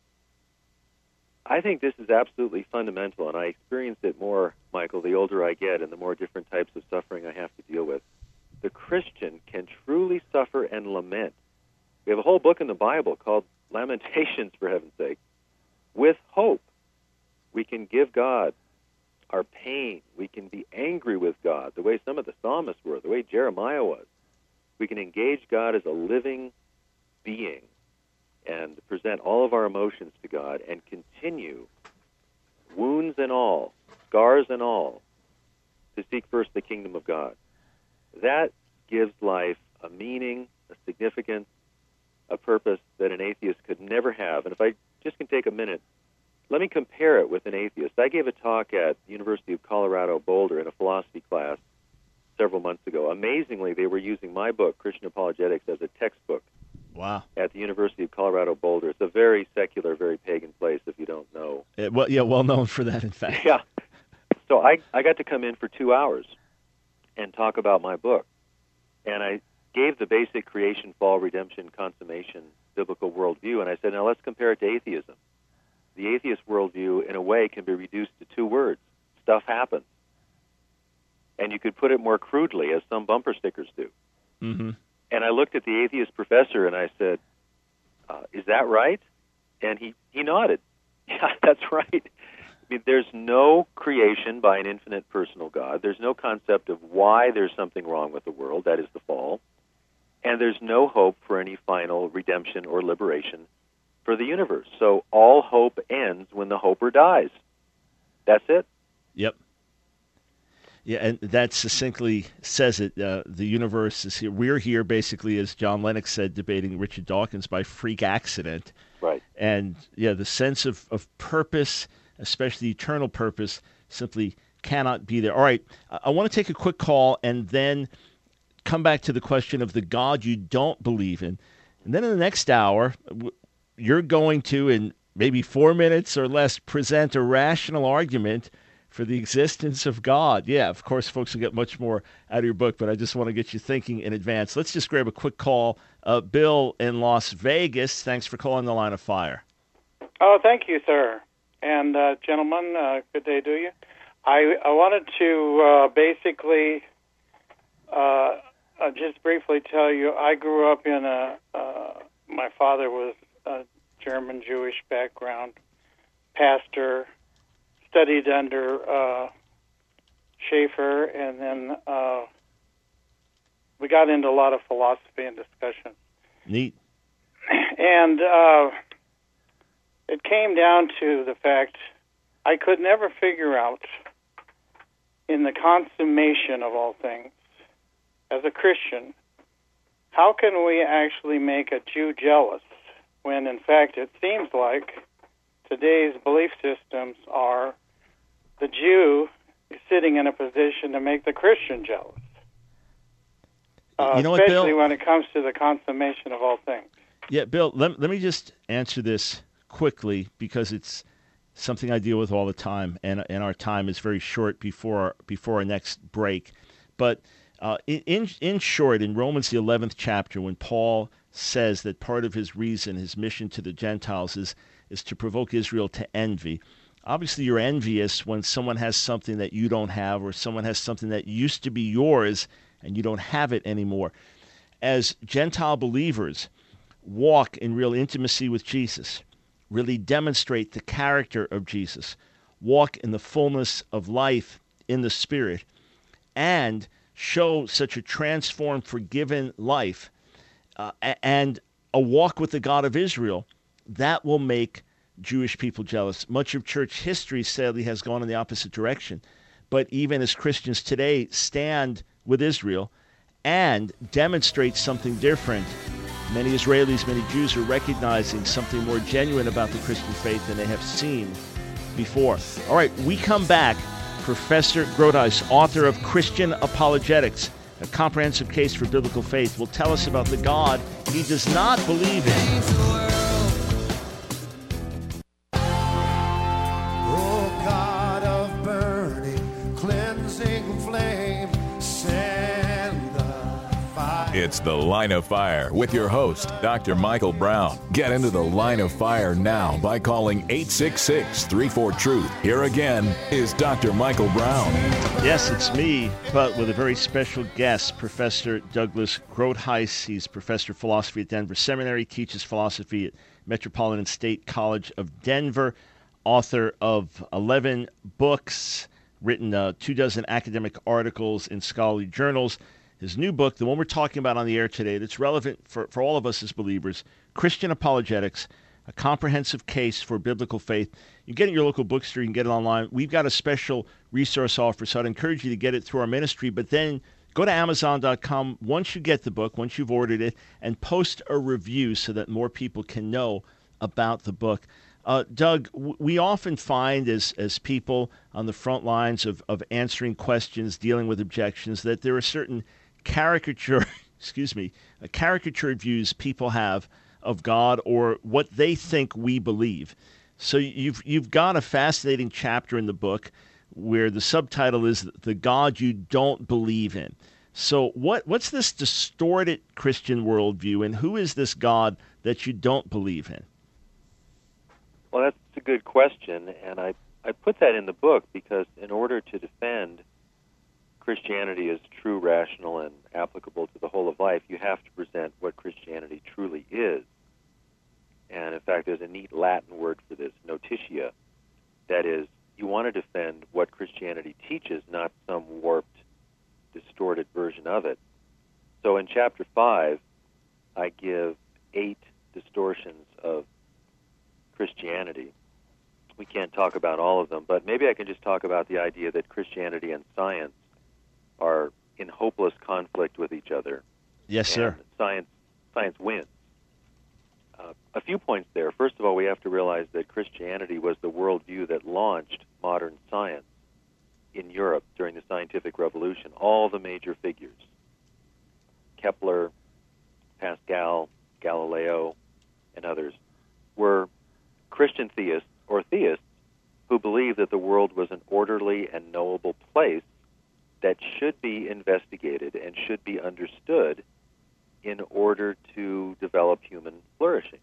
[SPEAKER 3] I think this is absolutely fundamental, and I experience it more, Michael, the older I get and the more different types of suffering I have to deal with. The Christian can truly suffer and lament. We have a whole book in the Bible called Lamentations, for heaven's sake, with hope. We can give God our pain. We can be angry with God, the way some of the psalmists were, the way Jeremiah was. We can engage God as a living being and present all of our emotions to God and continue, wounds and all, scars and all, to seek first the kingdom of God. That gives life a meaning, a significance, a purpose that an atheist could never have. And if I just can take a minute, let me compare it with an atheist. I gave a talk at the University of Colorado Boulder in a philosophy class several months ago. Amazingly, they were using my book, Christian Apologetics, as a textbook.
[SPEAKER 1] Wow.
[SPEAKER 3] At the University of Colorado Boulder. It's a very secular, very pagan place, if you don't know.
[SPEAKER 1] It, well, yeah, well known for that, in fact.
[SPEAKER 3] Yeah. So I, I got to come in for two hours and talk about my book. And I gave the basic creation, fall, redemption, consummation, biblical worldview, and I said, now let's compare it to atheism. The atheist worldview, in a way, can be reduced to two words. Stuff happens. And you could put it more crudely, as some bumper stickers do.
[SPEAKER 1] Mm-hmm.
[SPEAKER 3] And I looked at the atheist professor and I said, uh, is that right? And he, he nodded. Yeah, that's right. I mean, there's no creation by an infinite personal God. There's no concept of why there's something wrong with the world, that is the fall. And there's no hope for any final redemption or liberation for the universe. So all hope ends when the hoper dies. That's it.
[SPEAKER 1] Yep. Yeah, and that succinctly says it. Uh, the universe is here. We're here, basically, as John Lennox said, debating Richard Dawkins, by freak accident.
[SPEAKER 3] Right.
[SPEAKER 1] And, yeah, the sense of, of purpose, especially eternal purpose, simply cannot be there. All right, I, I want to take a quick call and then come back to the question of the God you don't believe in. And then in the next hour, w- you're going to, in maybe four minutes or less, present a rational argument for the existence of God. Yeah, of course, folks will get much more out of your book, but I just want to get you thinking in advance. Let's just grab a quick call. Uh, Bill in Las Vegas, thanks for calling the Line of Fire.
[SPEAKER 6] Oh, thank you, sir. And, uh, gentlemen, uh, good day to you. I, I wanted to uh, basically uh, uh, just briefly tell you, I grew up in a, uh, my father was a German Jewish background, pastor, studied under uh, Schaeffer, and then uh, we got into a lot of philosophy and discussion.
[SPEAKER 1] Neat.
[SPEAKER 6] And uh, it came down to the fact I could never figure out, in the consummation of all things, as a Christian, how can we actually make a Jew jealous when, in fact, it seems like today's belief systems are the Jew is sitting in a position to make the Christian jealous. Uh,
[SPEAKER 1] you know what,
[SPEAKER 6] especially
[SPEAKER 1] Bill?
[SPEAKER 6] when it comes to the consummation of all things.
[SPEAKER 1] Yeah, Bill, let, let me just answer this quickly, because it's something I deal with all the time, and and our time is very short before before our next break. But uh, in in short, in Romans the eleventh chapter, when Paul says that part of his reason, his mission to the Gentiles, is is to provoke Israel to envy, obviously you're envious when someone has something that you don't have, or someone has something that used to be yours and you don't have it anymore. As Gentile believers walk in real intimacy with Jesus, really demonstrate the character of Jesus, walk in the fullness of life in the Spirit, and show such a transformed, forgiven life, uh, and a walk with the God of Israel, that will make Jewish people jealous. Much of church history, sadly, has gone in the opposite direction. But even as Christians today stand with Israel and demonstrate something different, many Israelis, many Jews are recognizing something more genuine about the Christian faith than they have seen before. All right, we come back. Professor Groothuis, author of Christian Apologetics, A Comprehensive Case for Biblical Faith, will tell us about the God he does not believe in.
[SPEAKER 5] Oh, God of burning, cleansing flame, send the fire.
[SPEAKER 2] It's The Line of Fire with your host, Doctor Michael Brown. Get into the Line of Fire now by calling eight six six, three four, truth. Here again is Doctor Michael Brown.
[SPEAKER 1] Yes, it's me, but with a very special guest, Professor Douglas Groothuis. He's professor of philosophy at Denver Seminary, teaches philosophy at Metropolitan State College of Denver, author of eleven books, written uh, two dozen academic articles in scholarly journals. His new book, the one we're talking about on the air today, that's relevant for, for all of us as believers, Christian Apologetics, A Comprehensive Case for Biblical Faith. You can get it in your local bookstore. You can get it online. We've got a special resource offer, so I'd encourage you to get it through our ministry. But then go to amazon dot com once you get the book, once you've ordered it, and post a review so that more people can know about the book. Uh, Doug, w- we often find as as people on the front lines of, of answering questions, dealing with objections, that there are certain caricature, excuse me, uh, caricatured views people have of God or what they think we believe. So you've you've got a fascinating chapter in the book where the subtitle is "The God You Don't Believe in." So what what's this distorted Christian worldview, and who is this God that you don't believe in?
[SPEAKER 3] Well, that's a good question, and I, I put that in the book because in order to defend Christianity as true, rational, and applicable to the whole of life, you have to present what Christianity truly is. And in fact, there's a neat Latin word for this, notitia. That is, you want to defend what Christianity teaches, not some warped, distorted version of it. So in chapter five, I give eight distortions of Christianity. We can't talk about all of them, but maybe I can just talk about the idea that Christianity and science are in hopeless conflict with each other.
[SPEAKER 1] Yes, sir.
[SPEAKER 3] Science, science wins. Uh, a few points there. First of all, we have to realize that Christianity was the worldview that launched modern science in Europe during the scientific revolution. All the major figures, Kepler, Pascal, Galileo, and others, were Christian theists or theists who believed that the world was an orderly and knowable place that should be investigated and should be understood in order to develop human flourishing.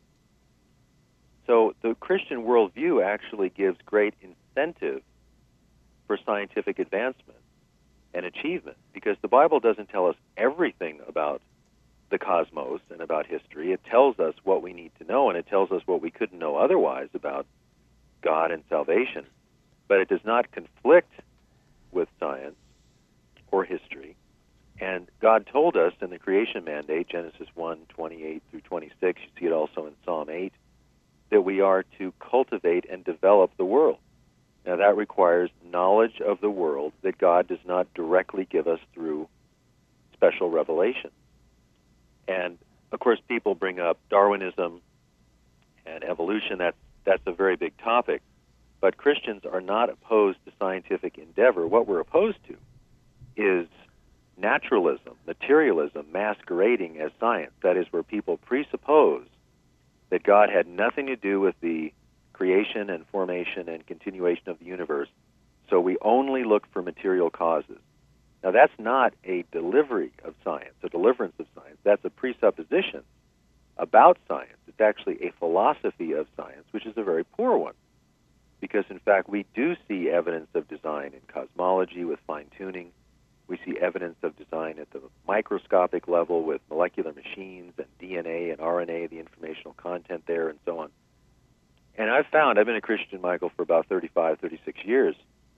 [SPEAKER 3] So the Christian worldview actually gives great incentive for scientific advancement and achievement, because the Bible doesn't tell us everything about the cosmos and about history. It tells us what we need to know, and it tells us what we couldn't know otherwise about God and salvation. But it does not conflict with science or history. And God told us in the creation mandate, Genesis one, twenty-eight through twenty-six, you see it also in Psalm eight, that we are to cultivate and develop the world. Now that requires knowledge of the world that God does not directly give us through special revelation. And, of course, people bring up Darwinism and evolution. That's, that's a very big topic. But Christians are not opposed to scientific endeavor. What we're opposed to is naturalism, materialism masquerading as science. That is, where people presuppose that God had nothing to do with the creation and formation and continuation of the universe, so we only look for material causes. Now, that's not a delivery of science, a deliverance of science. That's a presupposition about science. It's actually a philosophy of science, which is a very poor one, because, in fact, we do see evidence of design in cosmology with fine-tuning. We see evidence of design at the microscopic level with molecular machines and D N A and R N A, the informational content there, and so on. And I've found, I've been a Christian, Michael, for about thirty-five, thirty-six years,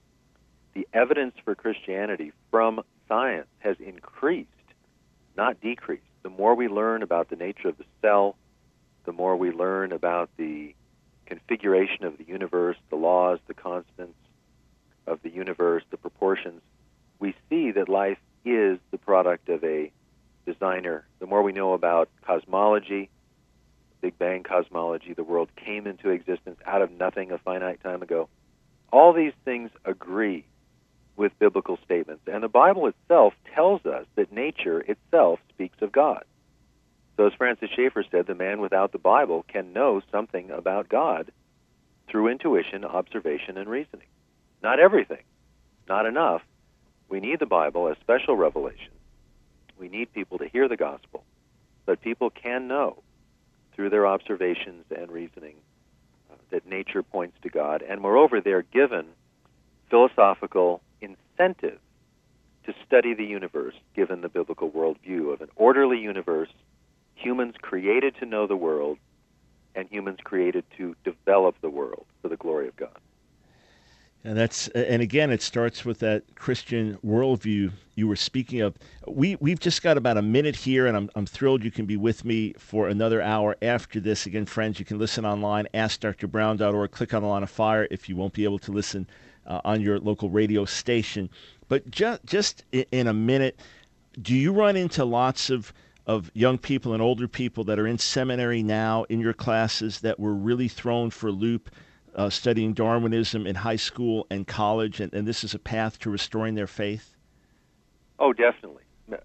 [SPEAKER 3] the evidence for Christianity from science has increased, not decreased. The more we learn about the nature of the cell, the more we learn about the configuration of the universe, the laws, the constants of the universe, the proportions, we see that life is the product of a designer. The more we know about cosmology, Big Bang cosmology, the world came into existence out of nothing a finite time ago. All these things agree with biblical statements, and the Bible itself tells us that nature itself speaks of God. So as Francis Schaeffer said, the man without the Bible can know something about God through intuition, observation, and reasoning. Not everything, not enough. We need the Bible as special revelation. We need people to hear the gospel, but people can know through their observations and reasoning uh, that nature points to God, and moreover, they're given philosophical incentive to study the universe, given the biblical worldview of an orderly universe, humans created to know the world, and humans created to develop the world for the glory of God.
[SPEAKER 1] And that's and again, it starts with that Christian worldview you were speaking of. We we've just got about a minute here, and I'm I'm thrilled you can be with me for another hour after this. Again, friends, you can listen online, ask dr brown dot org. Click on the Line of Fire if you won't be able to listen uh, on your local radio station. But just just in a minute, do you run into lots of of young people and older people that are in seminary now in your classes that were really thrown for a loop? Uh, studying Darwinism in high school and college, and, and this is a path to restoring their faith?
[SPEAKER 3] Oh, definitely.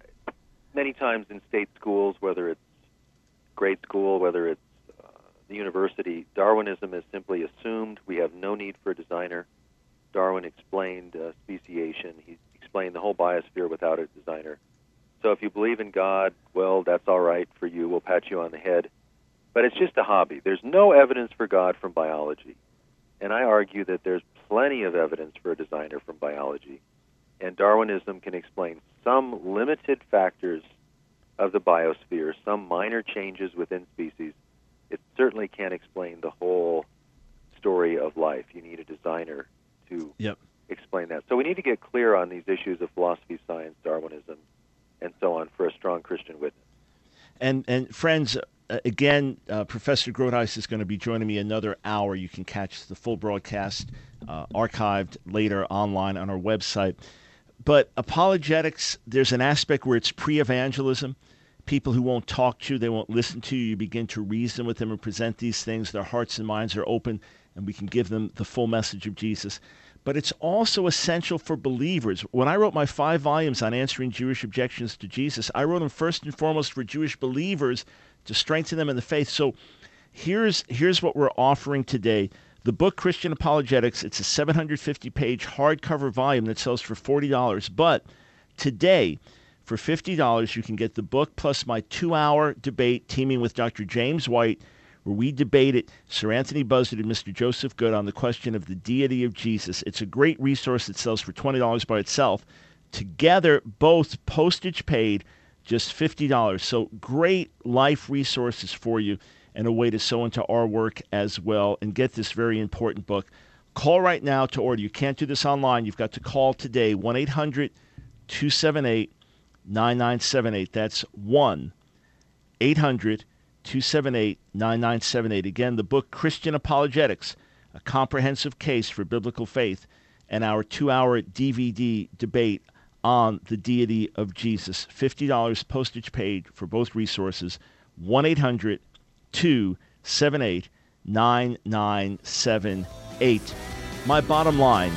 [SPEAKER 3] Many times in state schools, whether it's grade school, whether it's uh, the university, Darwinism is simply assumed. We have no need for a designer. Darwin explained uh, speciation. He explained the whole biosphere without a designer. So if you believe in God, well, that's all right for you. We'll pat you on the head. But it's just a hobby. There's no evidence for God from biology. And I argue that there's plenty of evidence for a designer from biology. And Darwinism can explain some limited factors of the biosphere, some minor changes within species. It certainly can't explain the whole story of life. You need a designer to yep. explain that. So we need to get clear on these issues of philosophy, science, Darwinism, and so on for a strong Christian witness.
[SPEAKER 1] And, and friends, Uh, again, uh, Professor Groothuis is going to be joining me another hour. You can catch the full broadcast uh, archived later online on our website. But apologetics, there's an aspect where it's pre-evangelism. People who won't talk to you, they won't listen to you. You begin to reason with them and present these things. Their hearts and minds are open, and we can give them the full message of Jesus. But it's also essential for believers. When I wrote my five volumes on answering Jewish objections to Jesus, I wrote them first and foremost for Jewish believers to strengthen them in the faith. So here's here's what we're offering today. The book Christian Apologetics, it's a seven hundred fifty page hardcover volume that sells for forty dollars. But today, for fifty dollars, you can get the book plus my two-hour debate teaming with Doctor James White, where we debated Sir Anthony Buzzard and Mister Joseph Good on the question of the deity of Jesus. It's a great resource that sells for twenty dollars by itself. Together, both postage paid, just fifty dollars. So great life resources for you and a way to sow into our work as well and get this very important book. Call right now to order. You can't do this online. You've got to call today, one eight hundred two seven eight nine nine seven eight. That's one eight hundred two seven eight nine nine seven eight. Again, the book Christian Apologetics, A Comprehensive Case for Biblical Faith, and our two-hour D V D debate on the deity of Jesus. fifty dollars postage paid for both resources. one eight hundred two seven eight nine nine seven eight. My bottom line,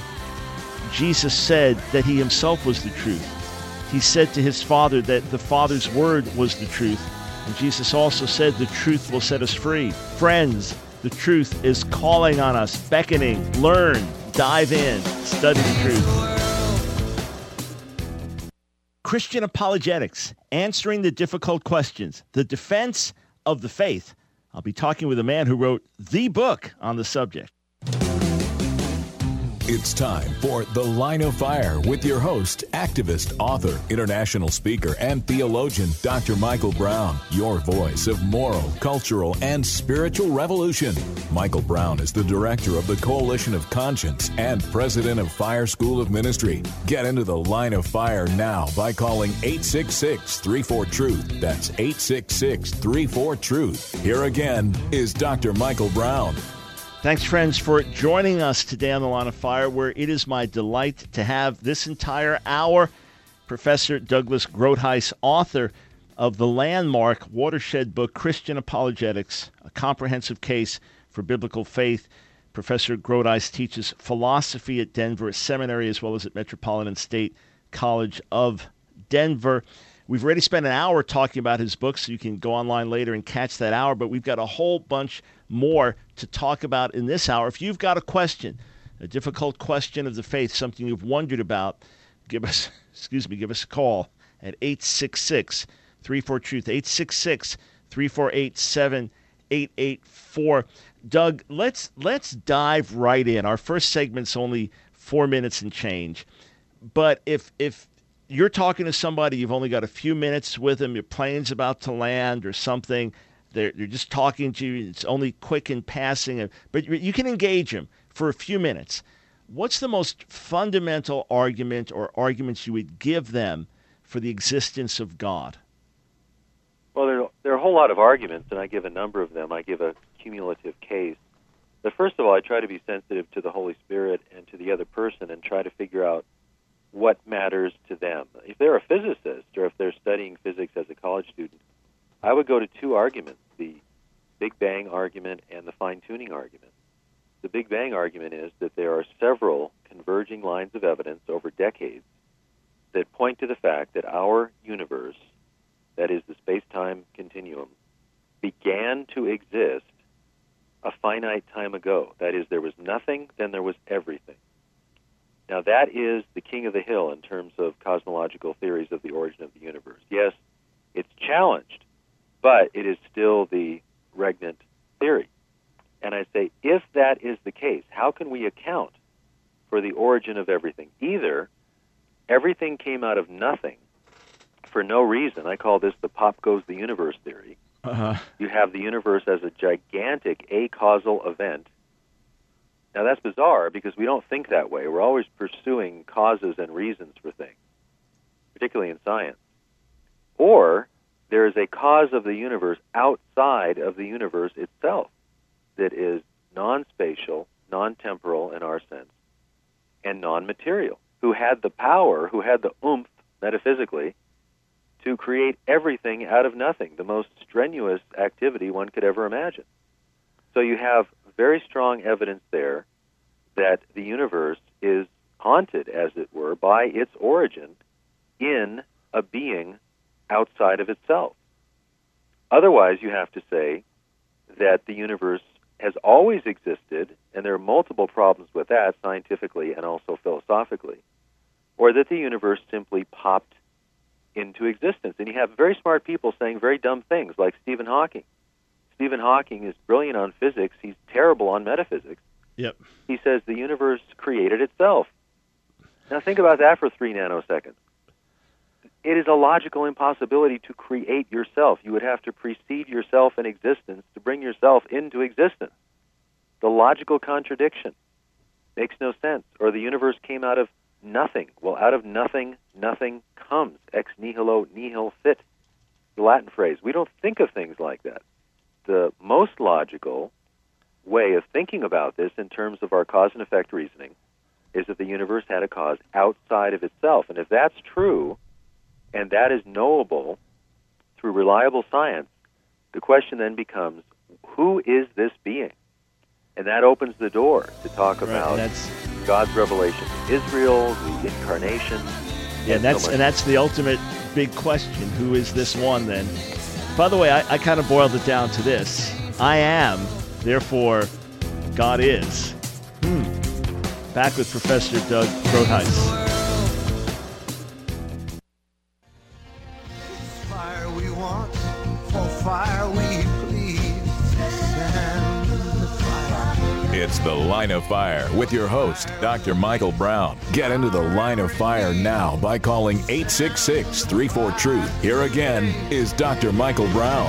[SPEAKER 1] Jesus said that he himself was the truth. He said to his Father that the Father's word was the truth. And Jesus also said the truth will set us free. Friends, the truth is calling on us, beckoning. Learn, dive in, study the truth. Christian Apologetics, answering the difficult questions, the defense of the faith. I'll be talking with a man who wrote the book on the subject.
[SPEAKER 2] It's time for The Line of Fire with your host, activist, author, international speaker, and theologian, Doctor Michael Brown, your voice of moral, cultural, and spiritual revolution. Michael Brown is the director of the Coalition of Conscience and president of Fire School of Ministry. Get into The Line of Fire now by calling eight six six, three four, truth. That's eight six six, three four, truth. Here again is Doctor Michael Brown.
[SPEAKER 1] Thanks, friends, for joining us today on The Line of Fire, where it is my delight to have this entire hour Professor Douglas Groothuis, author of the landmark watershed book, Christian Apologetics, A Comprehensive Case for Biblical Faith. Professor Groothuis teaches philosophy at Denver Seminary as well as at Metropolitan State College of Denver. We've already spent an hour talking about his book, so you can go online later and catch that hour, but we've got a whole bunch more to talk about in this hour. If you've got a question, a difficult question of the faith, something you've wondered about, give us, excuse me, give us a call at eight six six, three four, truth, eight six six, three four eight, seven eight eight four. Doug, let's let's dive right in. Our first segment's only four minutes and change, but if if you're talking to somebody, you've only got a few minutes with them, your plane's about to land or something, they're, they're just talking to you, it's only quick in passing, but you can engage them for a few minutes. What's the most fundamental argument or arguments you would give them for the existence of God?
[SPEAKER 3] Well, there, there are a whole lot of arguments, and I give a number of them. I give a cumulative case. But first of all, I try to be sensitive to the Holy Spirit and to the other person and try to figure out what matters to them. If they're a physicist or if they're studying physics as a college student, I would go to two arguments, the Big Bang argument and the fine-tuning argument. The Big Bang argument is that there are several converging lines of evidence over decades that point to the fact that our universe, that is the space-time continuum, began to exist a finite time ago. That is, there was nothing, then there was everything. Now, that is the king of the hill in terms of cosmological theories of the origin of the universe. Yes, it's challenged, but it is still the regnant theory. And I say, if that is the case, how can we account for the origin of everything? Either everything came out of nothing for no reason. I call this the pop goes the universe theory. Uh-huh. You have the universe as a gigantic acausal event. Now, that's bizarre because we don't think that way. We're always pursuing causes and reasons for things, particularly in science. Or there is a cause of the universe outside of the universe itself that is non-spatial, non-temporal in our sense, and non-material, who had the power, who had the oomph, metaphysically, to create everything out of nothing, the most strenuous activity one could ever imagine. So you have very strong evidence there that the universe is haunted, as it were, by its origin in a being outside of itself. Otherwise, you have to say that the universe has always existed, and there are multiple problems with that, scientifically and also philosophically, or that the universe simply popped into existence. And you have very smart people saying very dumb things, like Stephen Hawking. Stephen Hawking is brilliant on physics. He's terrible on metaphysics.
[SPEAKER 1] Yep.
[SPEAKER 3] He says the universe created itself. Now think about that for three nanoseconds. It is a logical impossibility to create yourself. You would have to precede yourself in existence to bring yourself into existence. The logical contradiction makes no sense. Or the universe came out of nothing. Well, out of nothing, nothing comes. Ex nihilo nihil fit, the Latin phrase. We don't think of things like that. The most logical way of thinking about this in terms of our cause and effect reasoning is that the universe had a cause outside of itself. And if that's true, and that is knowable through reliable science, the question then becomes, who is this being? And that opens the door to talk
[SPEAKER 1] right,
[SPEAKER 3] about
[SPEAKER 1] that's...
[SPEAKER 3] God's revelation to Israel, the incarnation.
[SPEAKER 1] Yeah, and that's, so and that's the ultimate big question. Who is this one then? By the way, I, I kind of boiled it down to this. I am, therefore God is. Hmm. Back with Professor Doug Groothuis.
[SPEAKER 5] Fire we want, for fire we please. Send the fire.
[SPEAKER 2] It's The Line of Fire with your host, Doctor Michael Brown. Get into The Line of Fire now by calling eight six six, three four, truth. Here again is Doctor Michael Brown.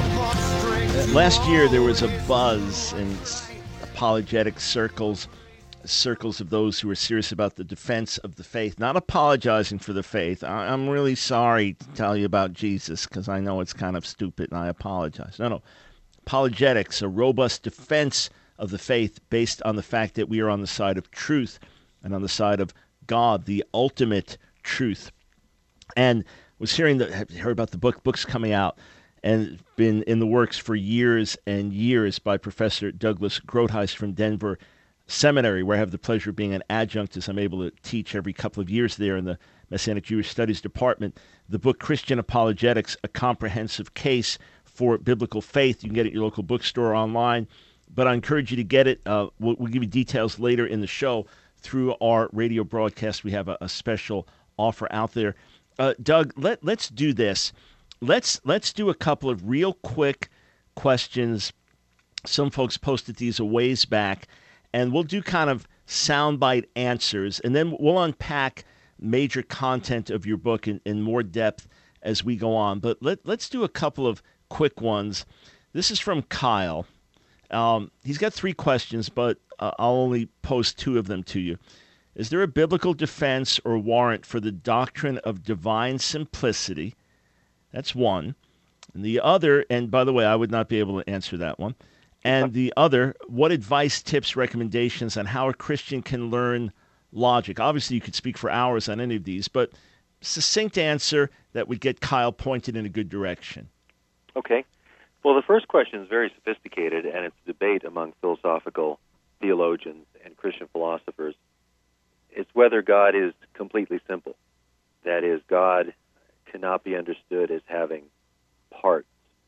[SPEAKER 1] Last year, there was a buzz in apologetic circles, circles of those who were serious about the defense of the faith, not apologizing for the faith. I- I'm really sorry to tell you about Jesus because I know it's kind of stupid and I apologize. No, no. Apologetics, a robust defense of the faith based on the fact that we are on the side of truth and on the side of God, the ultimate truth. And was hearing the have you heard about the book books coming out and been in the works for years and years by Professor Douglas Groothuis from Denver Seminary, where I have the pleasure of being an adjunct as I'm able to teach every couple of years there in the Messianic Jewish Studies Department. The book Christian Apologetics, A Comprehensive Case for Biblical Faith. You can get it at your local bookstore online, but I encourage you to get it. Uh, we'll, we'll give you details later in the show through our radio broadcast. We have a, a special offer out there. Uh, Doug, let, let's do this. Let's let's do a couple of real quick questions. Some folks posted these a ways back, and we'll do kind of soundbite answers, and then we'll unpack major content of your book in, in more depth as we go on. But let, let's do a couple of quick ones. This is from Kyle. Um, he's got three questions, but uh, I'll only pose two of them to you. Is there a biblical defense or warrant for the doctrine of divine simplicity? That's one. And the other, and by the way, I would not be able to answer that one. And the other, what advice, tips, recommendations on how a Christian can learn logic? Obviously, you could speak for hours on any of these, but succinct answer that would get Kyle pointed in a good direction.
[SPEAKER 3] Okay. Well, the first question is very sophisticated, and it's a debate among philosophical theologians and Christian philosophers. It's whether God is completely simple. That is, God cannot be understood as having parts.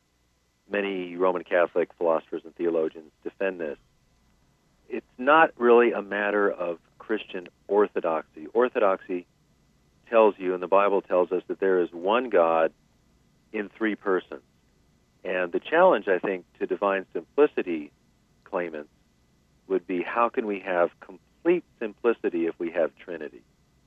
[SPEAKER 3] Many Roman Catholic philosophers and theologians defend this. It's not really a matter of Christian orthodoxy. Orthodoxy tells you, and the Bible tells us, that there is one God in three persons. And the challenge, I think, to divine simplicity claimants would be, how can we have complete simplicity if we have Trinity?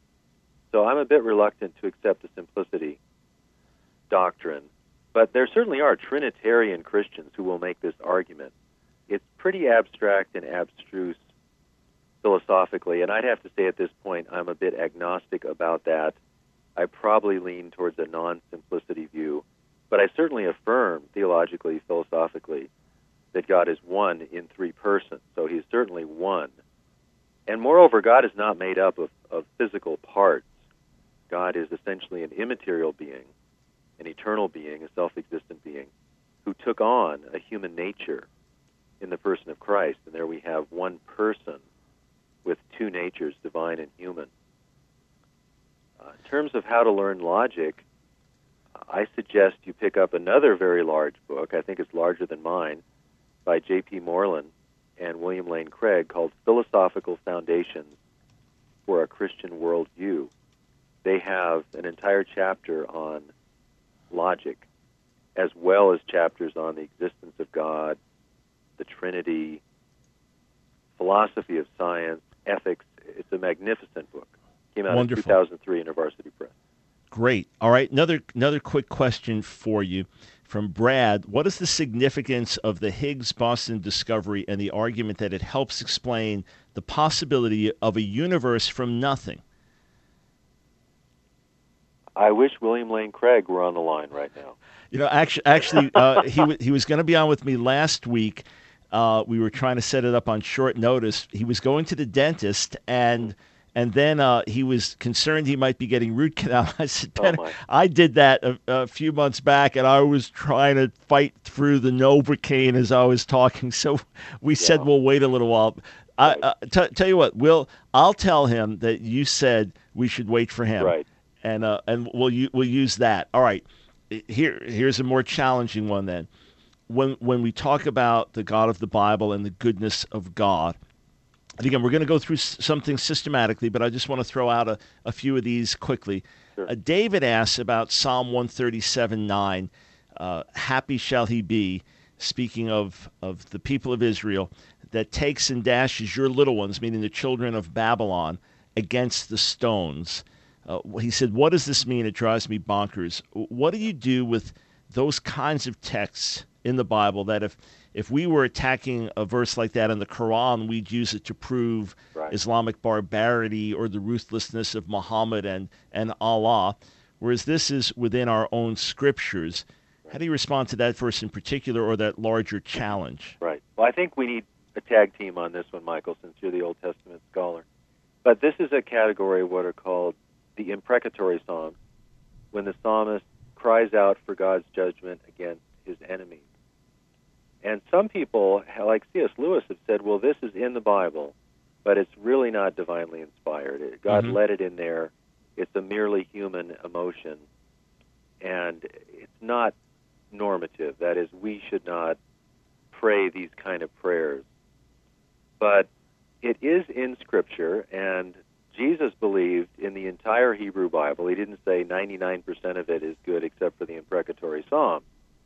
[SPEAKER 3] So I'm a bit reluctant to accept the simplicity doctrine, but there certainly are Trinitarian Christians who will make this argument. It's pretty abstract and abstruse philosophically, and I'd have to say at this point I'm a bit agnostic about that. I probably lean towards a non-simplicity view, but I certainly affirm theologically, philosophically, that God is one in three persons, so he's certainly one. And moreover, God is not made up of, of physical parts. God is essentially an immaterial being, an eternal being, a self-existent being, who took on a human nature in the person of Christ. And there we have one person with two natures, divine and human. Uh, in terms of how to learn logic, I suggest you pick up another very large book, I think it's larger than mine, by J P Moreland and William Lane Craig, called Philosophical Foundations for a Christian Worldview. They have an entire chapter on logic, as well as chapters on the existence of God, the Trinity, philosophy of science, ethics. It's a magnificent book. Came out
[SPEAKER 1] Wonderful.
[SPEAKER 3] in two thousand three in InterVarsity Press.
[SPEAKER 1] Great. All right, another another quick question for you from Brad. What is the significance of the Higgs-Boson discovery and the argument that it helps explain the possibility of a universe from nothing?
[SPEAKER 3] I wish William Lane Craig were on the line right now.
[SPEAKER 1] You know, actually, actually, uh, he w- he was going to be on with me last week. Uh, we were trying to set it up on short notice. He was going to the dentist, and and then uh, he was concerned he might be getting root canal. I said, Ben,
[SPEAKER 3] Oh, my.
[SPEAKER 1] I did that a, a few months back, and I was trying to fight through the Novocaine as I was talking. So we said
[SPEAKER 3] Yeah.
[SPEAKER 1] we'll wait a little while. I
[SPEAKER 3] Right.
[SPEAKER 1] uh, t- tell you what, Will, I'll tell him that you said we should wait for him.
[SPEAKER 3] Right.
[SPEAKER 1] And uh, and we'll u- we'll use that. All right. Here here's a more challenging one then. When when we talk about the God of the Bible and the goodness of God, and again we're going to go through s- something systematically, but I just want to throw out a, a few of these quickly.
[SPEAKER 3] Sure.
[SPEAKER 1] Uh, David asks about Psalm one thirty-seven nine. Uh, Happy shall he be, speaking of of the people of Israel, that takes and dashes your little ones, meaning the children of Babylon, against the stones. Uh, he said, what does this mean? It drives me bonkers. What do you do with those kinds of texts in the Bible that if, if we were attacking a verse like that in the Quran, we'd use it to prove
[SPEAKER 3] Right.
[SPEAKER 1] Islamic barbarity or the ruthlessness of Muhammad and, and Allah, whereas this is within our own scriptures. How do you respond to that verse in particular or that larger challenge?
[SPEAKER 3] Right. Well, I think we need a tag team on this one, Michael, since you're the Old Testament scholar. But this is a category of what are called the imprecatory psalms, when the psalmist cries out for God's judgment against his enemies. And some people, like C S Lewis, have said, well, this is in the Bible, but it's really not divinely inspired. It, God
[SPEAKER 1] Mhm.
[SPEAKER 3] let it in there. It's a merely human emotion, and it's not normative. That is, we should not pray these kind of prayers. But it is in Scripture, and Jesus believed in the entire Hebrew Bible. He didn't say ninety-nine percent of it is good except for the imprecatory psalm.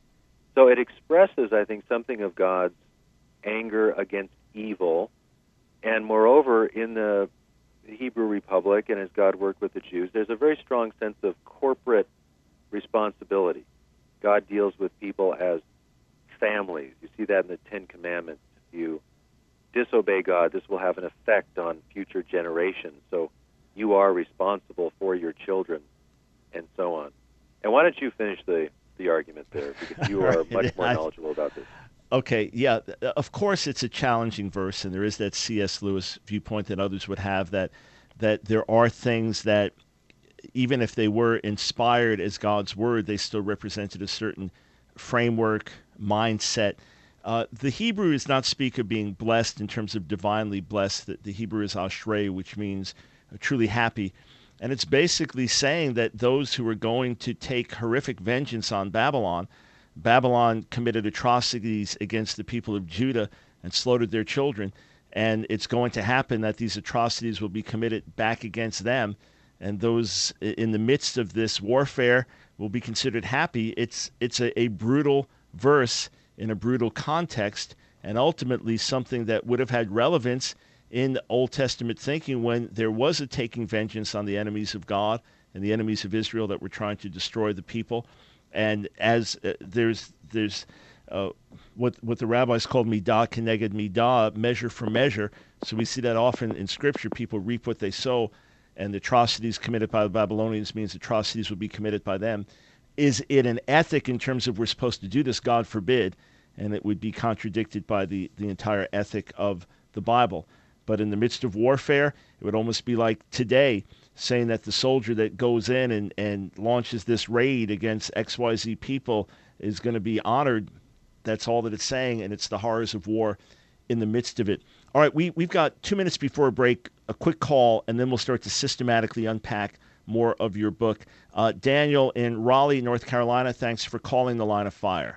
[SPEAKER 3] So it expresses, I think, something of God's anger against evil. And moreover, in the Hebrew Republic and as God worked with the Jews, there's a very strong sense of corporate responsibility. God deals with people as families. You see that in the Ten Commandments. If you disobey God, this will have an effect on future generations. So you are responsible for your children, and so on. And why don't you finish the, the argument there, because you are much more knowledgeable about this.
[SPEAKER 1] Okay, yeah, of course it's a challenging verse, and there is that C S Lewis viewpoint that others would have, that that there are things that, even if they were inspired as God's word, they still represented a certain framework, mindset. Uh, the Hebrew does not speak of being blessed in terms of divinely blessed. The, the Hebrew is ashrei, which means truly happy. And it's basically saying that those who are going to take horrific vengeance on Babylon, Babylon committed atrocities against the people of Judah and slaughtered their children, and it's going to happen that these atrocities will be committed back against them, and those in the midst of this warfare will be considered happy. It's it's a, a brutal verse in a brutal context, and ultimately something that would have had relevance in Old Testament thinking when there was a taking vengeance on the enemies of God and the enemies of Israel that were trying to destroy the people. And as uh, there's there's uh, what what the rabbis called midah keneged midah, measure for measure. So we see that often in Scripture. People reap what they sow, and the atrocities committed by the Babylonians means atrocities will be committed by them. Is it an ethic in terms of we're supposed to do this? God forbid, and it would be contradicted by the, the entire ethic of the Bible. But in the midst of warfare, it would almost be like today, saying that the soldier that goes in and, and launches this raid against X Y Z people is going to be honored. That's all that it's saying, and it's the horrors of war in the midst of it. All right, we, we've got two minutes before a break, a quick call, and then we'll start to systematically unpack more of your book. Uh, Daniel in Raleigh, North Carolina, thanks for calling the Line of Fire.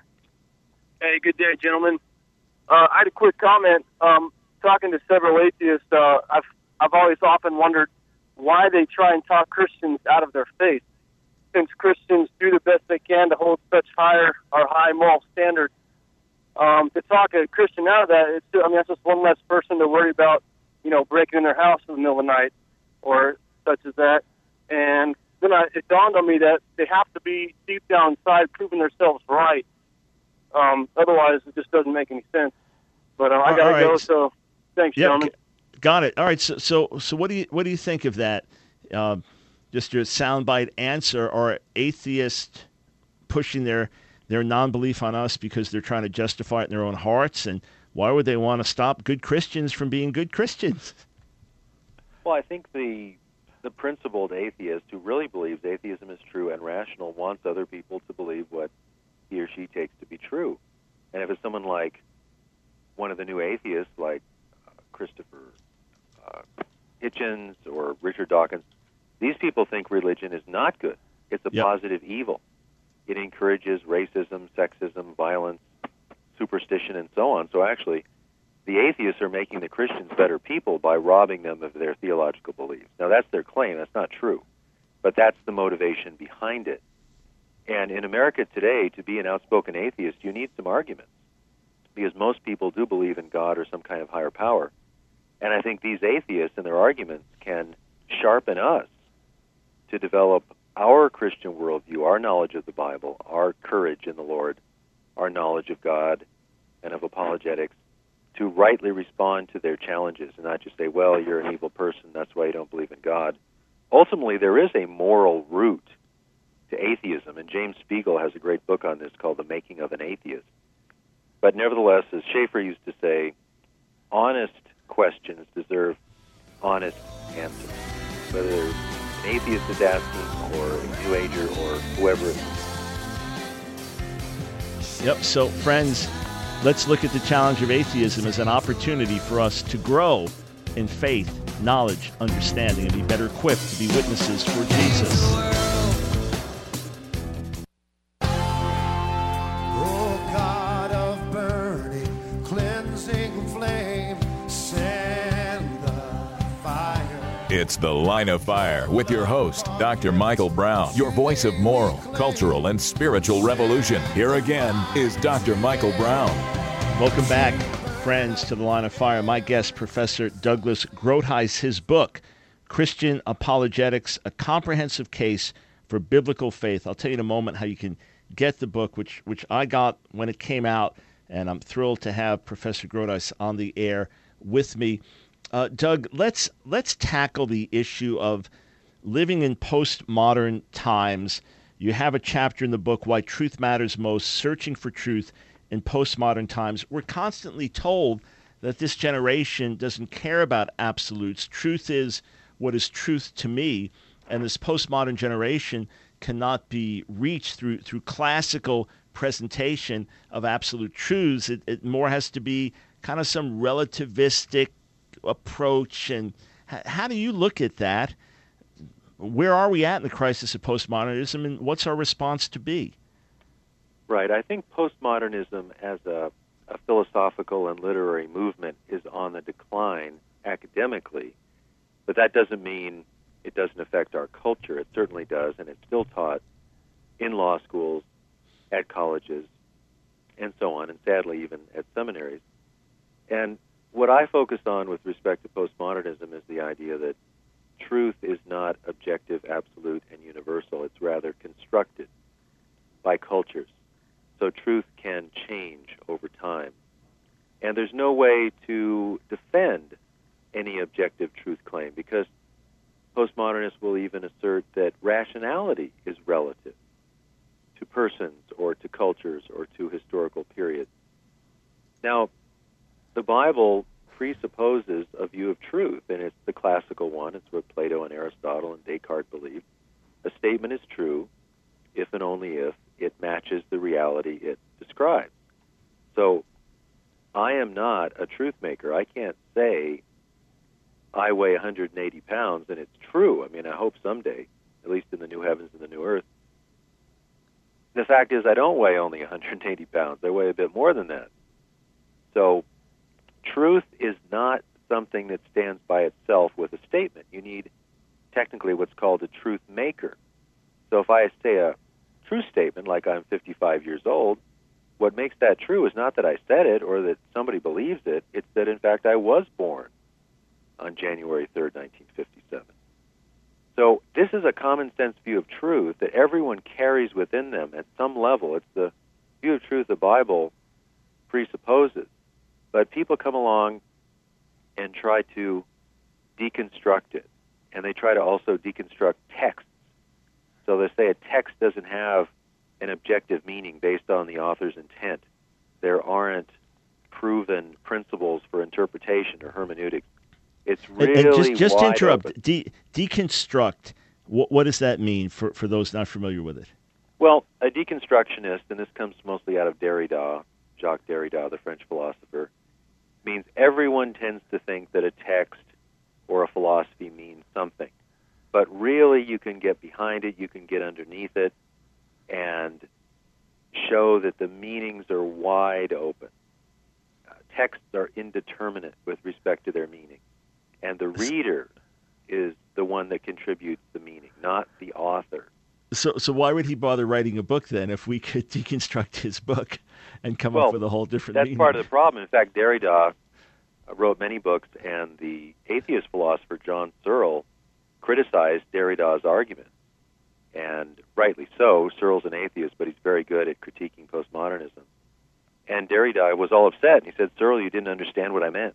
[SPEAKER 7] Hey, good day, gentlemen. Uh, I had a quick comment. Um, talking to several atheists, uh, I've I've always often wondered why they try and talk Christians out of their faith, since Christians do the best they can to hold such higher or high moral standards. Um, to talk a Christian out of that, it's, I mean, that's just one less person to worry about, you know, breaking in their house in the middle of the night or such as that. And then I, it dawned on me that they have to be deep down inside proving themselves right. Um, otherwise, it just doesn't make any sense. But uh, I got to
[SPEAKER 1] right.
[SPEAKER 7] go, so thanks,
[SPEAKER 1] Yep,
[SPEAKER 7] gentlemen.
[SPEAKER 1] got it. All right, so so, so what do you what do you think of that? Uh, just your soundbite answer, or atheists pushing their their non-belief on us because they're trying to justify it in their own hearts, and why would they want to stop good Christians from being good Christians?
[SPEAKER 3] Well, I think the the principled atheist who really believes atheism is true and rational wants other people to believe what he or she takes to be true. And if it's someone like one of the new atheists, like uh, Christopher uh, Hitchens or Richard Dawkins, these people think religion is not good. It's a
[SPEAKER 1] Yep.
[SPEAKER 3] positive evil. It encourages racism, sexism, violence, superstition, and so on. So actually, the atheists are making the Christians better people by robbing them of their theological beliefs. Now, that's their claim. That's not true. But that's the motivation behind it. And in America today, to be an outspoken atheist, you need some arguments. because most people do believe in God or some kind of higher power. And I think these atheists and their arguments can sharpen us to develop our Christian worldview, our knowledge of the Bible, our courage in the Lord, our knowledge of God and of apologetics, to rightly respond to their challenges and not just say, well, you're an evil person, that's why you don't believe in God. Ultimately, there is a moral root to atheism, and James Spiegel has a great book on this called The Making of an Atheist. But nevertheless, as Schaeffer used to say, honest questions deserve honest answers, whether an atheist is asking or a New Ager or whoever it is.
[SPEAKER 1] Yep, so friends, let's look at the challenge of atheism as an opportunity for us to grow in faith, knowledge, understanding, and be better equipped to be witnesses for Jesus.
[SPEAKER 2] It's The Line of Fire with your host, Doctor Michael Brown, your voice of moral, cultural, and spiritual revolution. Here again is Doctor Michael Brown.
[SPEAKER 1] Welcome back, friends, to The Line of Fire. My guest, Professor Douglas Groothuis, his book, Christian Apologetics, A Comprehensive Case for Biblical Faith. I'll tell you in a moment how you can get the book, which which I got when it came out, and I'm thrilled to have Professor Groothuis on the air with me. Uh, Doug, let's let's tackle the issue of living in postmodern times. You have a chapter in the book, Why Truth Matters Most, Searching for Truth in Postmodern Times. We're constantly told that this generation doesn't care about absolutes. Truth is what is truth to me, and this postmodern generation cannot be reached through through classical presentation of absolute truths. It, it more has to be kind of some relativistic approach. And h- how do you look at that? Where are we at in the crisis of postmodernism, and what's our response to be?
[SPEAKER 3] Right. I think postmodernism as a, a philosophical and literary movement is on the decline academically, but that doesn't mean it doesn't affect our culture. It certainly does, and it's still taught in law schools, at colleges, and so on, and sadly even at seminaries. And what I focus on with respect to postmodernism is the idea that truth is not objective, absolute, and universal. It's rather constructed by cultures. So truth can change over time. And there's no way to defend any objective truth claim, because postmodernists will even assert that rationality is relative to persons or to cultures or to historical periods. Now, the Bible presupposes a view of truth, and it's the classical one. It's what Plato and Aristotle and Descartes believed. A statement is true if and only if it matches the reality it describes. So I am not a truth maker. I can't say I weigh one hundred eighty pounds and it's true. I mean, I hope someday, at least in the new heavens and the new earth. The fact is I don't weigh only one hundred eighty pounds. I weigh a bit more than that. So truth is not something that stands by itself with a statement. You need technically what's called a truth maker. So if I say a true statement, like I'm fifty-five years old, what makes that true is not that I said it or that somebody believes it. It's that, in fact, I was born on January third, nineteen fifty-seven. So this is a common sense view of truth that everyone carries within them at some level. It's the view of truth the Bible presupposes. But people come along and try to deconstruct it, and they try to also deconstruct texts. So they say a text doesn't have an objective meaning based on the author's intent. There aren't proven principles for interpretation or hermeneutics. It's really
[SPEAKER 1] and, and just just
[SPEAKER 3] wide
[SPEAKER 1] interrupt.
[SPEAKER 3] open.
[SPEAKER 1] De- deconstruct. What, what does that mean for, for those not familiar with it?
[SPEAKER 3] Well, a deconstructionist, and this comes mostly out of Derrida, Jacques Derrida, the French philosopher, means everyone tends to think that a text or a philosophy means something. But really, you can get behind it, you can get underneath it, and show that the meanings are wide open. Uh, texts are indeterminate with respect to their meaning. And the reader is the one that contributes the meaning, not the author.
[SPEAKER 1] So so why would he bother writing a book then if we could deconstruct his book? and come
[SPEAKER 3] well,
[SPEAKER 1] up with a whole different
[SPEAKER 3] that's
[SPEAKER 1] meaning.
[SPEAKER 3] part of the problem. In fact, Derrida wrote many books, and the atheist philosopher John Searle criticized Derrida's argument, and rightly so. Searle's an atheist, but he's very good at critiquing postmodernism. And Derrida was all upset, and he said, Searle, you didn't understand what I meant.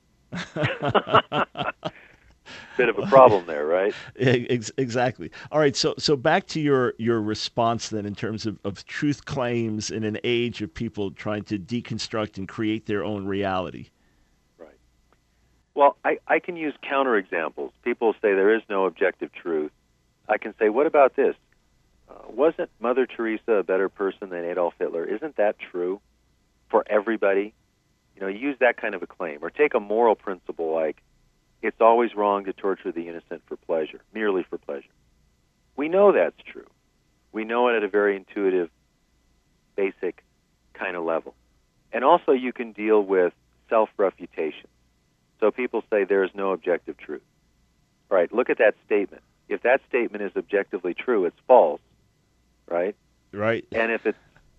[SPEAKER 3] Bit of a problem there, right?
[SPEAKER 1] Exactly. All right, so so back to your, your response then in terms of, of truth claims in an age of people trying to deconstruct and create their own reality.
[SPEAKER 3] Right. Well, I, I can use counterexamples. People say there is no objective truth. I can say, what about this? Uh, wasn't Mother Teresa a better person than Adolf Hitler? Isn't that true for everybody? You know, use that kind of a claim. Or take a moral principle like, it's always wrong to torture the innocent for pleasure, merely for pleasure. We know that's true. We know it at a very intuitive, basic kind of level. And also you can deal with self-refutation. So people say there is no objective truth. All right, look at that statement. If that statement is objectively true, it's false, right?
[SPEAKER 1] Right.
[SPEAKER 3] And if it's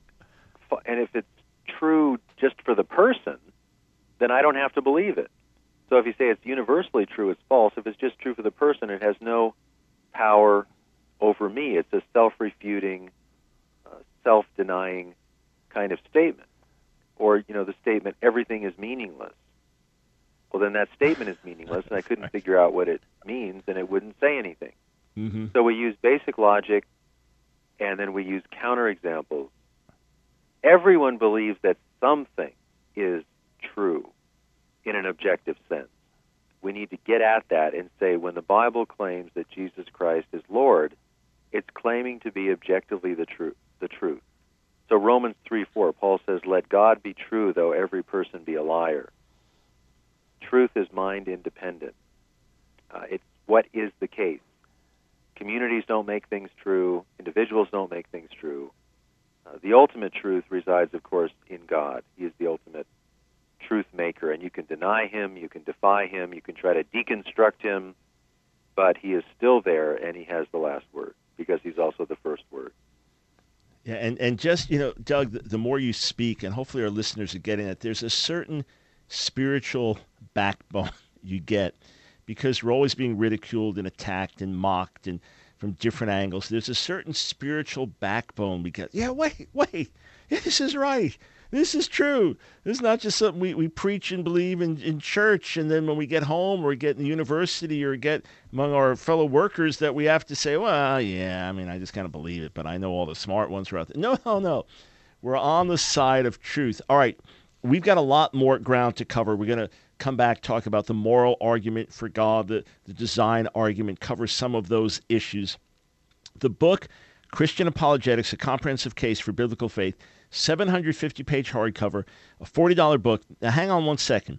[SPEAKER 3] and if it's true just for the person, then I don't have to believe it. So if you say it's universally true, it's false. If it's just true for the person, it has no power over me. It's a self-refuting, uh, self-denying kind of statement. Or, you know, the statement, everything is meaningless. Well, then that statement is meaningless, and I couldn't right. figure out what it means, and it wouldn't say anything.
[SPEAKER 1] Mm-hmm.
[SPEAKER 3] So we use basic logic, and then we use counterexamples. Everyone believes that something is true in an objective sense. We need to get at that and say, when the Bible claims that Jesus Christ is Lord, it's claiming to be objectively the truth. The truth. So Romans three four, Paul says, let God be true, though every person be a liar. Truth is mind independent. Uh, it's what is the case. Communities don't make things true. Individuals don't make things true. Uh, the ultimate truth resides, of course, in God. He is the ultimate truth maker, and you can deny him, you can defy him, you can try to deconstruct him, but he is still there, and he has the last word, because he's also the first word.
[SPEAKER 1] Yeah, and, and just, you know, Doug, the, the more you speak, and hopefully our listeners are getting it, there's a certain spiritual backbone you get, because we're always being ridiculed and attacked and mocked and from different angles. There's a certain spiritual backbone because, yeah, wait, wait, this is right. This is true. This is not just something we, we preach and believe in, in church, and then when we get home or get in the university or get among our fellow workers that we have to say, well, yeah, I mean, I just kind of believe it, but I know all the smart ones are out there. No, no, no. We're on the side of truth. All right, we've got a lot more ground to cover. We're going to come back, talk about the moral argument for God, the, the design argument, cover some of those issues. The book, Christian Apologetics, A Comprehensive Case for Biblical Faith, seven hundred fifty page hardcover, a forty dollar book. Now, hang on one second.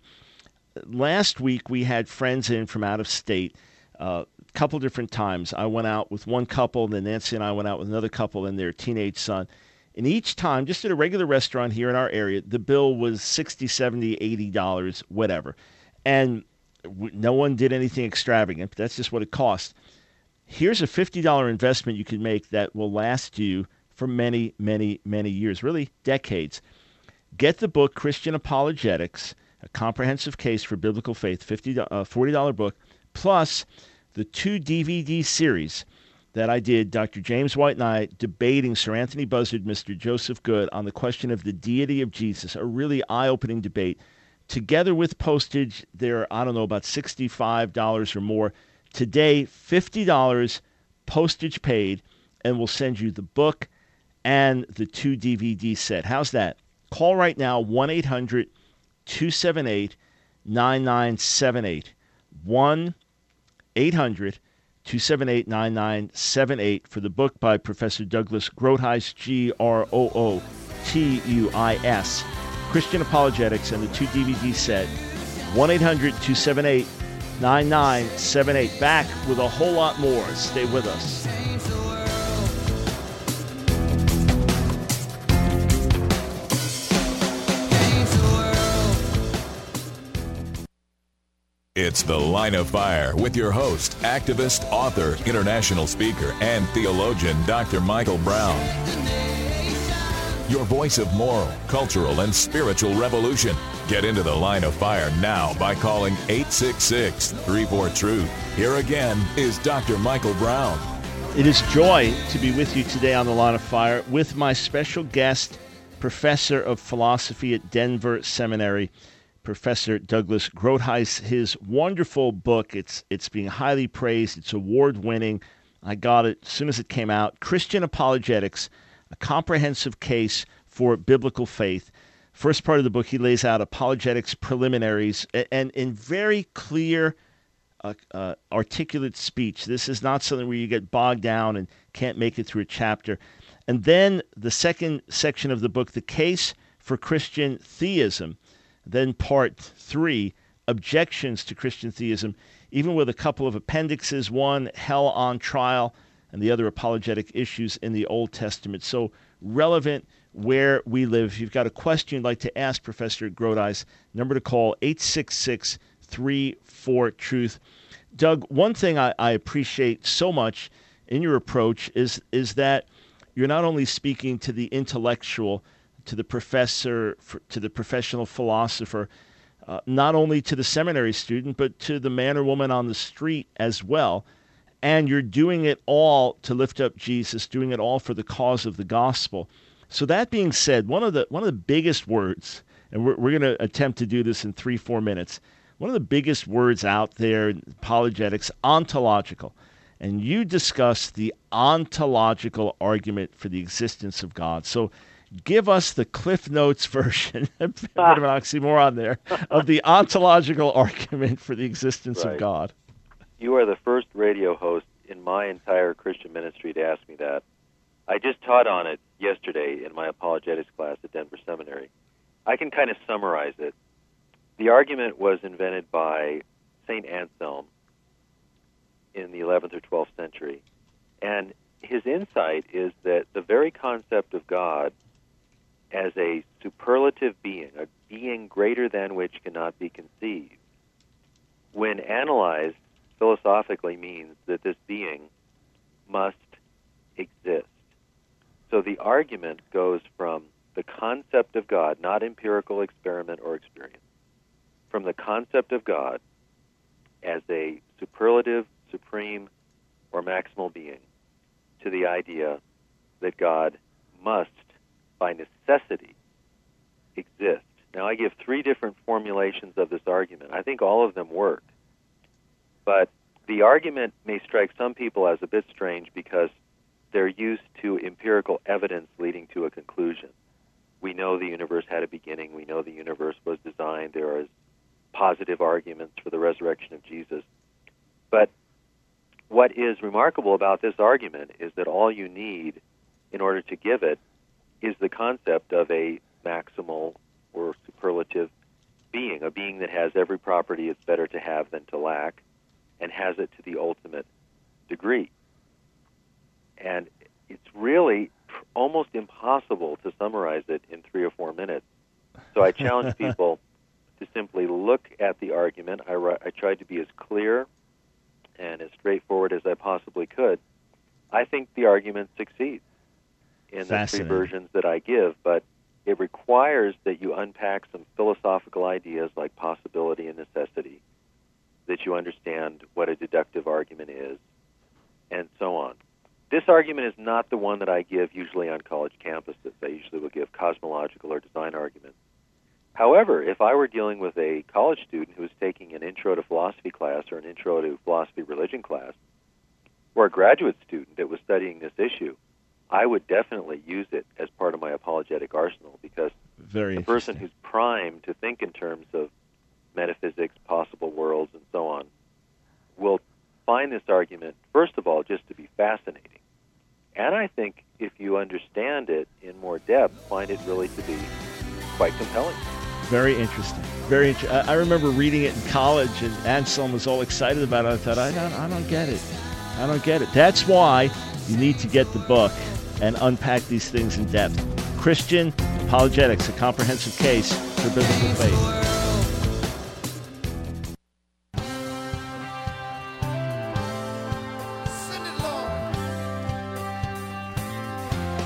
[SPEAKER 1] Last week, we had friends in from out of state a uh, couple different times. I went out with one couple, then Nancy and I went out with another couple and their teenage son. And each time, just at a regular restaurant here in our area, the bill was sixty dollars, seventy dollars, eighty dollars, whatever. And w- no one did anything extravagant, but that's just what it cost. Here's a fifty dollar investment you can make that will last you for many, many, many years, really decades. Get the book, Christian Apologetics, A Comprehensive Case for Biblical Faith, fifty dollars, uh, forty dollar book, plus the two D V D series that I did, Doctor James White and I, debating Sir Anthony Buzzard, Mister Joseph Good, on the question of the deity of Jesus, a really eye-opening debate. Together with postage, they're, I don't know, about sixty-five dollars or more. Today, fifty dollars, postage paid, and we'll send you the book and the two D V D set. How's that? Call right now, one eight hundred two seven eight nine nine seven eight. one eight hundred two seven eight nine nine seven eight for the book by Professor Douglas Groothuis, G R O O T U I S, Christian Apologetics, and the two D V D set. one eight hundred two seven eight nine nine seven eight. Back with a whole lot more. Stay with us.
[SPEAKER 2] It's The Line of Fire with your host, activist, author, international speaker, and theologian, Doctor Michael Brown. your voice of moral, cultural, and spiritual revolution. Get into the line of fire now by calling eight six six, three four, truth. Here again is Doctor Michael Brown.
[SPEAKER 1] It is joy to be with you today on the Line of Fire with my special guest, Professor of Philosophy at Denver Seminary, Professor Douglas Groothuis. His wonderful book, it's it's being highly praised, it's award-winning. I got it as soon as it came out, Christian Apologetics, A Comprehensive Case for Biblical Faith. First part of the book, he lays out apologetics preliminaries, and in very clear, uh, uh, articulate speech. This is not something where you get bogged down and can't make it through a chapter. And then the second section of the book, The Case for Christian Theism. Then part three, Objections to Christian Theism, even with a couple of appendixes, one, Hell on Trial, and the other, Apologetic Issues in the Old Testament. So relevant where we live. If you've got a question you'd like to ask Professor Groothuis, number to call, eight six six, three four, truth. Doug, one thing I, I appreciate so much in your approach is is that you're not only speaking to the intellectual, to the professor, to the professional philosopher, uh, not only to the seminary student, but to the man or woman on the street as well. And you're doing it all to lift up Jesus, doing it all for the cause of the gospel. So that being said, one of the one of the biggest words, and we're, we're going to attempt to do this in three, four minutes, one of the biggest words out there in apologetics, ontological. And you discuss the ontological argument for the existence of God. So give us the Cliff Notes version, a bit of an oxymoron there, of the ontological argument for the existence
[SPEAKER 3] Right.
[SPEAKER 1] of God.
[SPEAKER 3] You are the first radio host in my entire Christian ministry to ask me that. I just taught on it yesterday in my apologetics class at Denver Seminary. I can kind of summarize it. The argument was invented by Saint Anselm in the eleventh or twelfth century. And his insight is that the very concept of God as a superlative being, a being greater than which cannot be conceived, when analyzed philosophically, means that this being must exist. So the argument goes from the concept of God, not empirical experiment or experience, from the concept of God as a superlative, supreme, or maximal being, to the idea that God must, by necessity, exist. Now, I give three different formulations of this argument. I think all of them work. But the argument may strike some people as a bit strange because they're used to empirical evidence leading to a conclusion. We know the universe had a beginning. We know the universe was designed. There are positive arguments for the resurrection of Jesus. But what is remarkable about this argument is that all you need in order to give it is the concept of a maximal or superlative being, a being that has every property it's better to have than to lack, and has it to the ultimate degree. And it's really almost impossible to summarize it in three or four minutes. So I challenge people to simply look at the argument. I, I tried to be as clear and as straightforward as I possibly could. I think the argument succeeds in the three versions that I give, but it requires that you unpack some philosophical ideas like possibility and necessity, that you understand what a deductive argument is, and so on. This argument is not the one that I give usually on college campuses. I usually will give cosmological or design arguments. However, if I were dealing with a college student who was taking an intro to philosophy class or an intro to philosophy religion class, or a graduate student that was studying this issue, I would definitely use it as part of my apologetic arsenal, because
[SPEAKER 1] Very
[SPEAKER 3] the person who's primed to think in terms of metaphysics, possible worlds, and so on, will find this argument, first of all, just to be fascinating. And I think if you understand it in more depth, find it really to be quite compelling.
[SPEAKER 1] Very interesting. Very. Int- I remember reading it in college, and Anselm was all excited about it. I thought, I don't, I don't get it. I don't get it. That's why you need to get the book and unpack these things in depth. Christian Apologetics, A Comprehensive Case for Biblical Faith.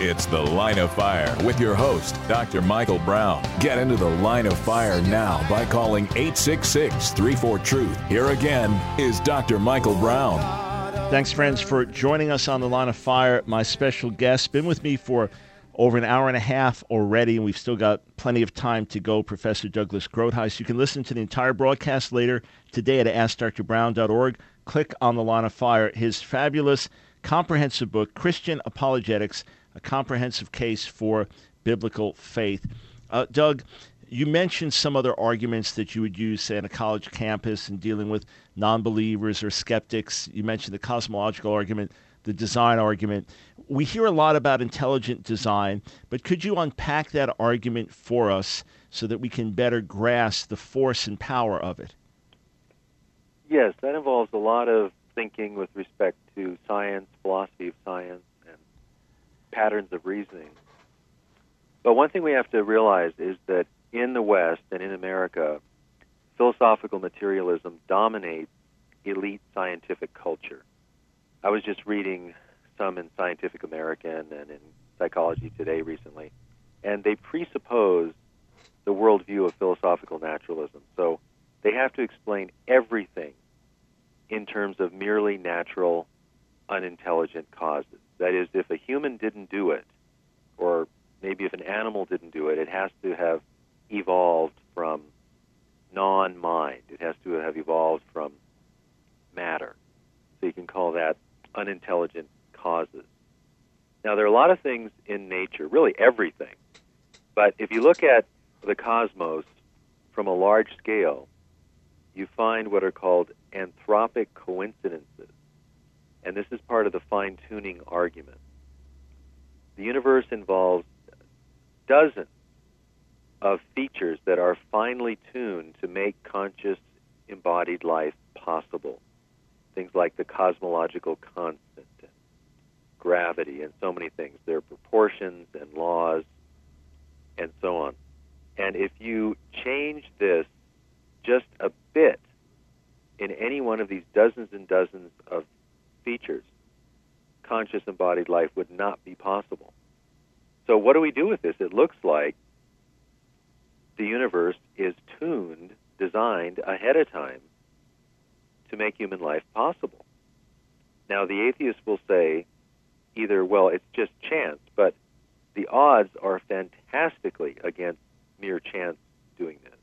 [SPEAKER 2] It's The Line of Fire with your host, Doctor Michael Brown. Get into the Line of Fire now by calling eight six six, three four, truth. Here again is Doctor Michael Brown.
[SPEAKER 1] Thanks, friends, for joining us on The Line of Fire. My special guest, been with me for over an hour and a half already, and we've still got plenty of time to go, Professor Douglas Groothuis. You can listen to the entire broadcast later today at ask dr brown dot org. Click on The Line of Fire. His fabulous, comprehensive book, Christian Apologetics, A Comprehensive Case for Biblical Faith. Uh, Doug, you mentioned some other arguments that you would use, say, on a college campus in dealing with non-believers or skeptics. You mentioned the cosmological argument, the design argument. We hear a lot about intelligent design, but could you unpack that argument for us so that we can better grasp the force and power of it?
[SPEAKER 3] Yes, that involves a lot of thinking with respect to science, philosophy of science, and patterns of reasoning. But one thing we have to realize is that in the West and in America, philosophical materialism dominates elite scientific culture. I was just reading some in Scientific American and in Psychology Today recently, and they presuppose the worldview of philosophical naturalism. So they have to explain everything in terms of merely natural, unintelligent causes. That is, if a human didn't do it, or maybe if an animal didn't do it, it has to have evolved from non-mind. It has to have evolved from matter. So you can call that unintelligent causes. Now, there are a lot of things in nature, really everything. But if you look at the cosmos from a large scale, you find what are called anthropic coincidences. And this is part of the fine-tuning argument. The universe involves dozens of features that are finely tuned to make conscious, embodied life possible. Things like the cosmological constant, and gravity, and so many things. There are proportions and laws, and so on. And if you change this just a bit in any one of these dozens and dozens of features, conscious embodied life would not be possible. So what do we do with this? It looks like the universe is tuned, designed ahead of time to make human life possible. Now, the atheist will say either, well, it's just chance, but the odds are fantastically against mere chance doing this.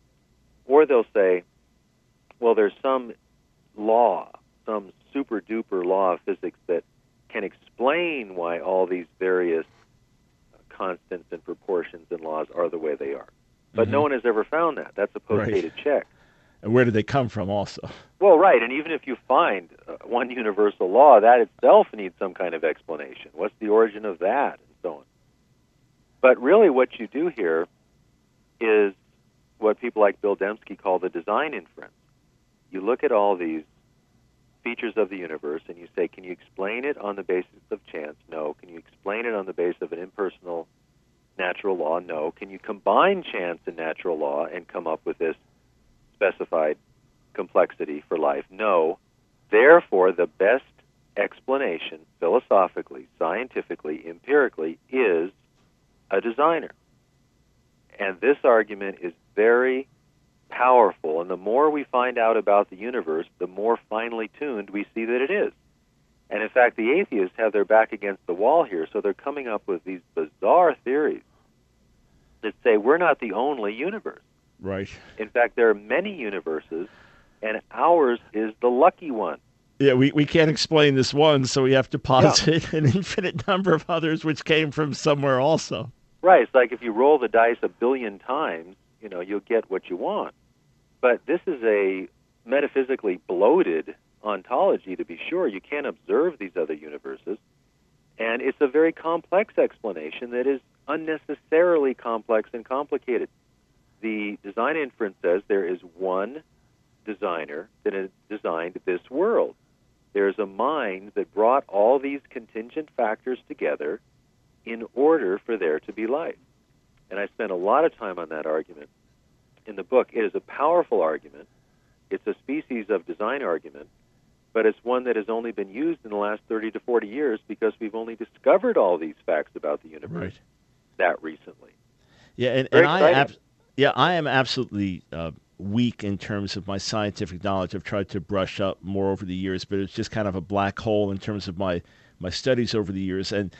[SPEAKER 3] Or they'll say, well, there's some law, some super-duper law of physics that can explain why all these various constants and proportions and laws are the way they are. But mm-hmm. no one has ever found that. That's a post-dated right. check.
[SPEAKER 1] And where did they come from also?
[SPEAKER 3] Well, right, and even if you find uh, one universal law, that itself needs some kind of explanation. What's the origin of that, and so on. But really what you do here is what people like Bill Dembski call the design inference. You look at all these features of the universe and you say, can you explain it on the basis of chance? No. Can you explain it on the basis of an impersonal natural law? No. Can you combine chance and natural law and come up with this specified complexity for life? No. Therefore, the best explanation, philosophically, scientifically, empirically, is a designer. And this argument is very powerful, and the more we find out about the universe, the more finely tuned we see that it is. And in fact, the atheists have their back against the wall here, so they're coming up with these bizarre theories that say we're not the only universe.
[SPEAKER 1] Right.
[SPEAKER 3] In fact, there are many universes, and ours is the lucky one.
[SPEAKER 1] Yeah, we, we can't explain this one, so we have to posit yeah. an infinite number of others which came from somewhere also.
[SPEAKER 3] Right. It's like if you roll the dice a billion times, you know, you'll get what you want. But this is a metaphysically bloated ontology, to be sure. You can't observe these other universes. And it's a very complex explanation that is unnecessarily complex and complicated. The design inference says there is one designer that has designed this world. There's a mind that brought all these contingent factors together in order for there to be life. And I spent a lot of time on that argument in the book. It is a powerful argument. It's a species of design argument but it's one that has only been used in the last thirty to forty years because we've only discovered all these facts about the universe
[SPEAKER 1] Right.
[SPEAKER 3] that recently.
[SPEAKER 1] Yeah, and,
[SPEAKER 3] Very
[SPEAKER 1] and I,
[SPEAKER 3] exciting.
[SPEAKER 1] ab- yeah, I am absolutely uh, weak in terms of my scientific knowledge. I've tried to brush up more over the years, but it's just kind of a black hole in terms of my, my studies over the years. And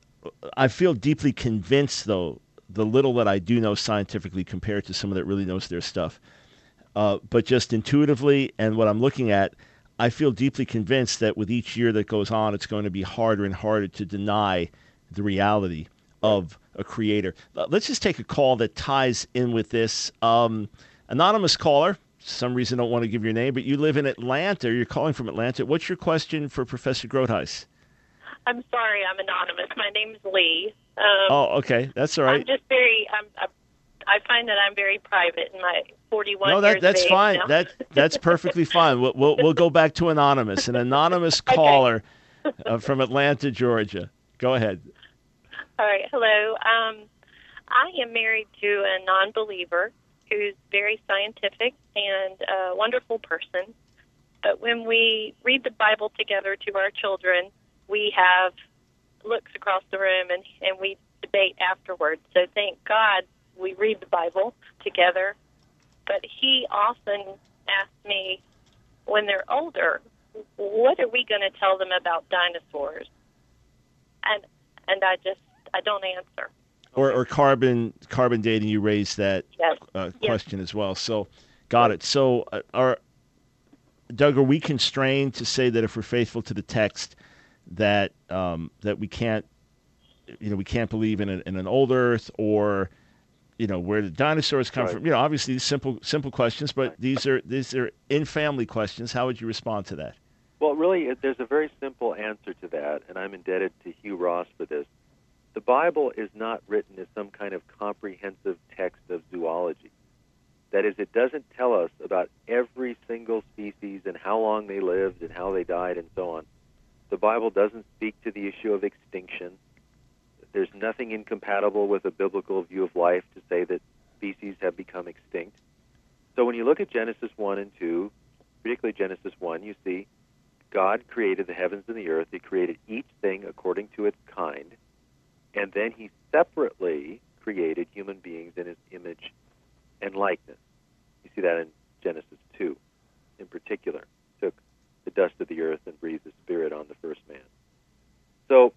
[SPEAKER 1] I feel deeply convinced, though, the little that I do know scientifically compared to someone that really knows their stuff. Uh, but just intuitively and what I'm looking at, I feel deeply convinced that with each year that goes on, it's going to be harder and harder to deny the reality of a creator. Uh, Let's just take a call that ties in with this. Um, anonymous caller, for some reason don't want to give your name, but you live in Atlanta. You're calling from Atlanta. What's your question for Professor Grotheis?
[SPEAKER 8] I'm sorry, I'm anonymous. My name's Lee. Um,
[SPEAKER 1] Oh, okay. That's all right.
[SPEAKER 8] I'm just very. I'm, I, I find that I'm very private in my forty-one
[SPEAKER 1] No, that
[SPEAKER 8] years
[SPEAKER 1] that's
[SPEAKER 8] of age
[SPEAKER 1] fine.
[SPEAKER 8] now.
[SPEAKER 1] That that's perfectly fine. We'll, we'll we'll go back to anonymous. An anonymous
[SPEAKER 8] Okay.
[SPEAKER 1] caller uh, from Atlanta, Georgia. Go ahead.
[SPEAKER 8] All right. Hello. Um, I am married to a non-believer who's very scientific and a wonderful person. But when we read the Bible together to our children, we have looks across the room and, and we debate afterwards. So thank God we read the Bible together. But he often asks me, when they're older, what are we going to tell them about dinosaurs? And and I just, I don't answer.
[SPEAKER 1] Or, or carbon carbon dating. You raised that
[SPEAKER 8] Yes.
[SPEAKER 1] uh,
[SPEAKER 8] Yes.
[SPEAKER 1] question as well. So, got it. So, uh, are Doug, are we constrained to say that if we're faithful to the text, that um, that we can't, you know, we can't believe in, a, in an old Earth, or, you know, where the dinosaurs come
[SPEAKER 3] Right.
[SPEAKER 1] from? You know, obviously these simple simple questions, but these are these are in family questions. How would you respond to that?
[SPEAKER 3] Well, really, it- there's a very simple answer to that, and I'm indebted to Hugh Ross for this. The Bible is not written as some kind of comprehensive text of zoology. That is, it doesn't tell us about every single species and how long they lived and how they died and so on. The Bible doesn't speak to the issue of extinction. There's nothing incompatible with a biblical view of life to say that species have become extinct. So when you look at Genesis one and two, particularly Genesis one, you see God created the heavens and the earth. He created each thing according to its kind. And then he separately created human beings in his image and likeness. You see that in Genesis two in particular. Took the dust of the earth and breathed the spirit on the first man. So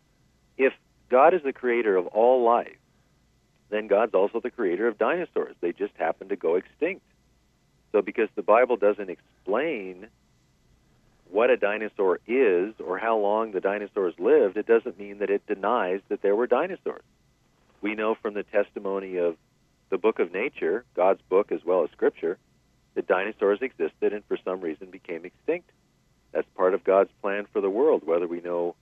[SPEAKER 3] if God is the creator of all life, then God's also the creator of dinosaurs. They just happen to go extinct. So because the Bible doesn't explain what a dinosaur is or how long the dinosaurs lived, it doesn't mean that it denies that there were dinosaurs. We know from the testimony of the book of nature, God's book as well as Scripture, that dinosaurs existed and for some reason became extinct. That's part of God's plan for the world, whether we know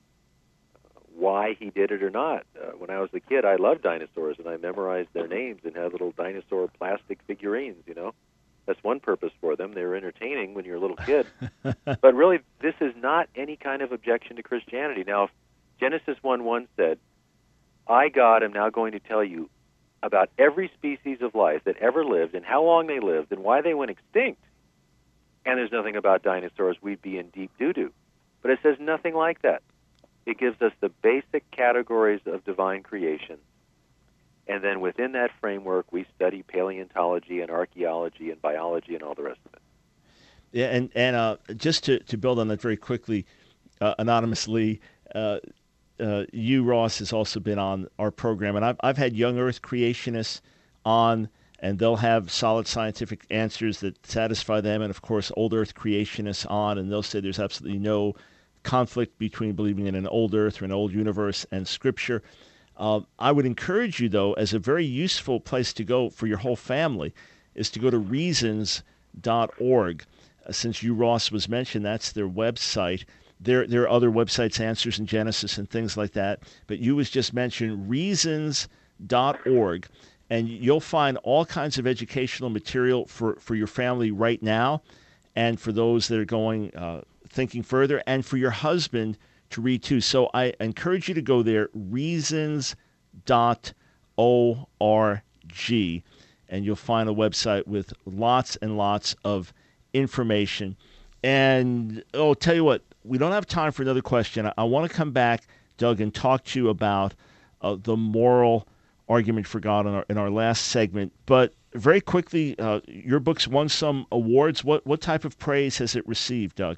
[SPEAKER 3] why he did it or not. Uh, when I was a kid, I loved dinosaurs, and I memorized their names and had little dinosaur plastic figurines, you know. That's one purpose for them. They were entertaining when you're a little kid. But really, this is not any kind of objection to Christianity. Now, if Genesis one one said, I, God, am now going to tell you about every species of life that ever lived and how long they lived and why they went extinct, and there's nothing about dinosaurs, we'd be in deep doo-doo. But it says nothing like that. It gives us the basic categories of divine creation. And then within that framework, we study paleontology and archaeology and biology and all the rest of it.
[SPEAKER 1] Yeah, and and uh, just to, to build on that very quickly, uh, anonymously, uh, uh, you, Ross, has also been on our program, and I've I've had young Earth creationists on, and they'll have solid scientific answers that satisfy them, and of course, old Earth creationists on, and they'll say there's absolutely no conflict between believing in an old Earth or an old universe and Scripture. Uh, I would encourage you, though, as a very useful place to go for your whole family, is to go to reasons dot org. Uh, since you, Ross, was mentioned, that's their website. There, there are other websites, Answers in Genesis and things like that. But you was just mentioned reasons dot org, and you'll find all kinds of educational material for, for your family right now, and for those that are going, uh, thinking further, and for your husband to read too. So I encourage you to go there, reasons dot org, and you'll find a website with lots and lots of information And, oh, tell you what, we don't have time for another question. I, I want to come back, Doug, and talk to you about uh, the moral argument for God in our, in our last segment. But very quickly, uh, your book's won some awards. What, what type of praise has it received, Doug?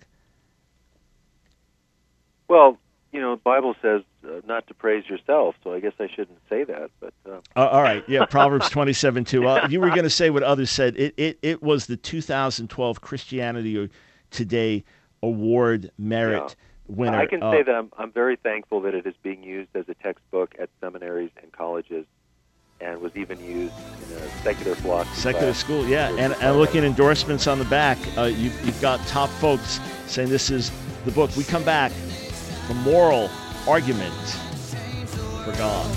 [SPEAKER 3] Well, you know, the Bible says uh, not to praise yourself, so I guess I shouldn't say that. But uh...
[SPEAKER 1] uh, all right, yeah, Proverbs twenty-seven two. Uh, you were going to say what others said. It, it it was the two thousand twelve Christianity Today Award Merit
[SPEAKER 3] yeah.
[SPEAKER 1] winner.
[SPEAKER 3] I can
[SPEAKER 1] uh,
[SPEAKER 3] say that I'm, I'm very thankful that it is being used as a textbook at seminaries and colleges, and was even used in a secular philosophy
[SPEAKER 1] Secular
[SPEAKER 3] class.
[SPEAKER 1] school, yeah. And, and looking at endorsements on the back, uh, you, you've got top folks saying this is the book. We come back, the moral argument for God.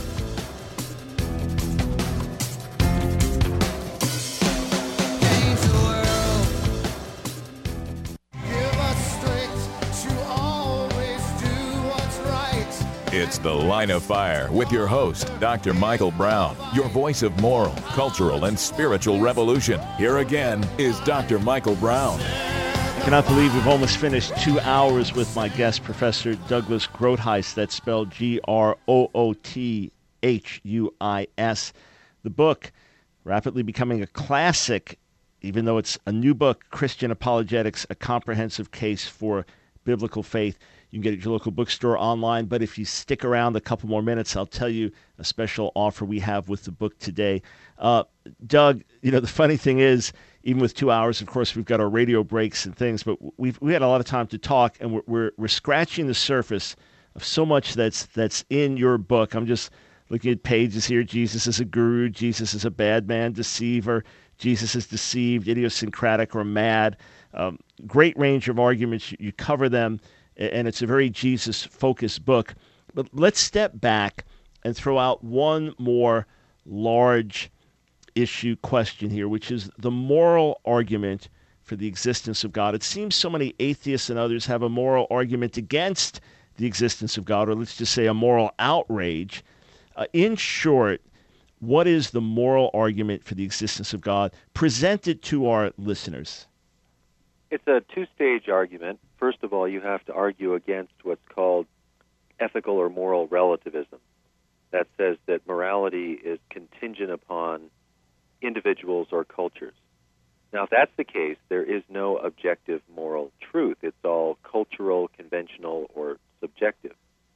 [SPEAKER 2] It's The Line of Fire with your host, Doctor Michael Brown, your voice of moral, cultural, and spiritual revolution. Here again is Doctor Michael Brown.
[SPEAKER 1] I cannot believe we've almost finished two hours with my guest, Professor Douglas Groothuis. That's spelled G R O O T H U I S. The book, rapidly becoming a classic, even though it's a new book, Christian Apologetics, A Comprehensive Case for Biblical Faith. You can get it at your local bookstore online, but if you stick around a couple more minutes, I'll tell you a special offer we have with the book today. Uh, Doug, you know, the funny thing is, even with two hours, of course, we've got our radio breaks and things, but we've we had a lot of time to talk, and we're, we're we're scratching the surface of so much that's that's in your book. I'm just looking at pages here. Jesus is a guru. Jesus is a bad man, deceiver. Jesus is deceived, idiosyncratic, or mad. Um, great range of arguments. You, you cover them, and it's a very Jesus-focused book. But let's step back and throw out one more large issue question here, which is the moral argument for the existence of God. It seems so many atheists and others have a moral argument against the existence of God, or let's just say a moral outrage. Uh, in short, what is the moral argument for the existence of God? Present it to our listeners.
[SPEAKER 3] It's a two-stage argument. First of all, you have to argue against what's called ethical or moral relativism. That says that morality is contingent upon individuals or cultures. Now, if that's the case, there is no objective moral truth. It's all cultural, conventional, or subjective.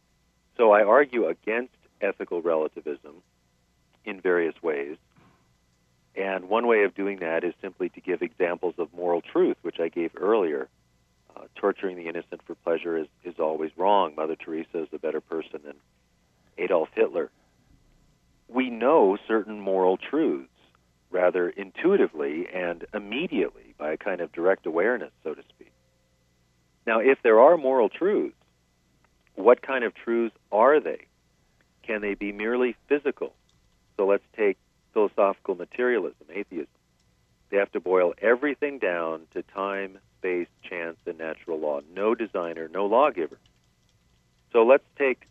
[SPEAKER 3] So I argue against ethical relativism in various ways. And one way of doing that is simply to give examples of moral truth, which I gave earlier. Uh, torturing the innocent for pleasure is, is always wrong. Mother Teresa is a better person than Adolf Hitler. We know certain moral truths rather intuitively and immediately by a kind of direct awareness, so to speak. Now, if there are moral truths, what kind of truths are they? Can they be merely physical? So let's take philosophical materialism, atheism. They have to boil everything down to time, space, chance, and natural law. No designer, no lawgiver. So let's take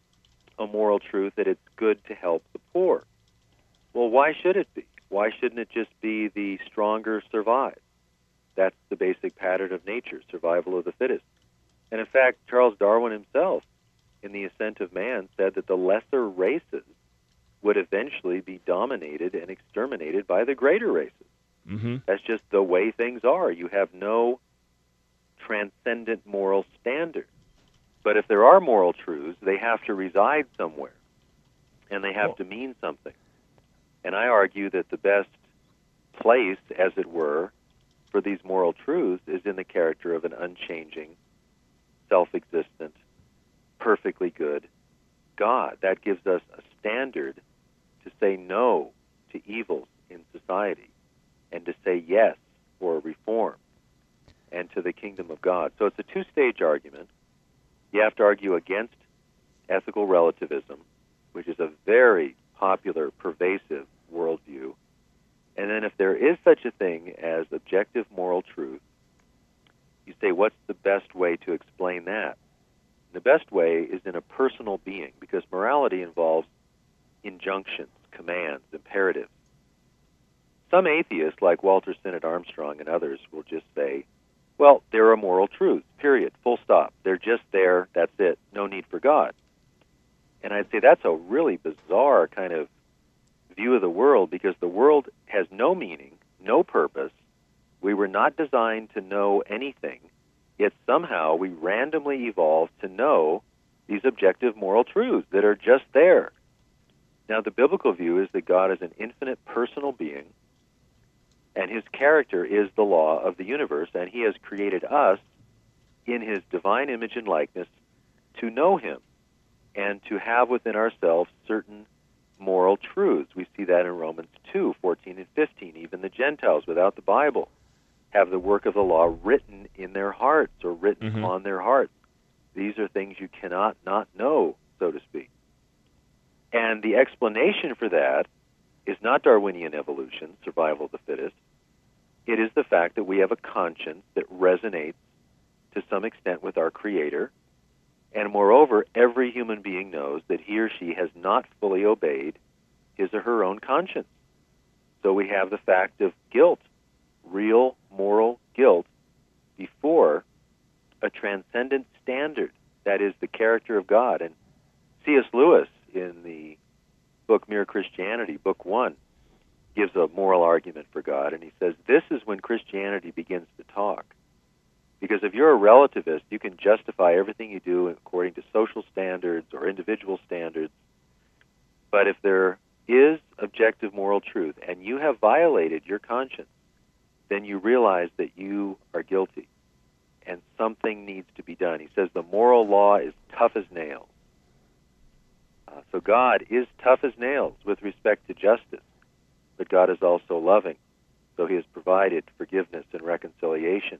[SPEAKER 3] a moral truth that it's good to help the poor. Well, why should it be? Why shouldn't it just be the stronger survive? That's the basic pattern of nature, survival of the fittest. And in fact, Charles Darwin himself, in The Ascent of Man, said that the lesser races would eventually be dominated and exterminated by the greater races.
[SPEAKER 1] Mm-hmm.
[SPEAKER 3] That's just the way things are. You have no transcendent moral standard. But if there are moral truths, they have to reside somewhere, and they have
[SPEAKER 1] Well,
[SPEAKER 3] to mean something. And I argue that the best place, as it were, for these moral truths is in the character of an unchanging, self-existent, perfectly good God. That gives us a standard to say no to evils in society and to say yes for reform and to the kingdom of God. So it's a two-stage argument. You have to argue against ethical relativism, which is a very popular, pervasive worldview. And then if there is such a thing as objective moral truth, you say, what's the best way to explain that? The best way is in a personal being, because morality involves injunctions, commands, imperatives. Some atheists, like Walter Sinnott Armstrong and others, will just say, Well, there are moral truths, period, full stop. They're just there, that's it, no need for God. And I'd say that's a really bizarre kind of view of the world, because the world has no meaning, no purpose. We were not designed to know anything, yet somehow we randomly evolved to know these objective moral truths that are just there. Now, the biblical view is that God is an infinite personal being, and his character is the law of the universe, and he has created us in his divine image and likeness to know him and to have within ourselves certain moral truths. We see that in Romans two, fourteen and fifteen. Even the Gentiles, without the Bible, have the work of the law written in their hearts or written mm-hmm. on their hearts. These are things you cannot not know, so to speak. And the explanation for that is not Darwinian evolution, survival of the fittest. It is the fact that we have a conscience that resonates to some extent with our Creator. And moreover, every human being knows that he or she has not fully obeyed his or her own conscience. So we have the fact of guilt, real moral guilt, before a transcendent standard, that is the character of God. And C S Lewis, in the book Mere Christianity, book one, gives a moral argument for God, and he says this is when Christianity begins to talk. Because if you're a relativist, you can justify everything you do according to social standards or individual standards. But if there is objective moral truth and you have violated your conscience, then you realize that you are guilty and something needs to be done. He says the moral law is tough as nails. Uh, so God is tough as nails with respect to justice, but God is also loving. So he has provided forgiveness and reconciliation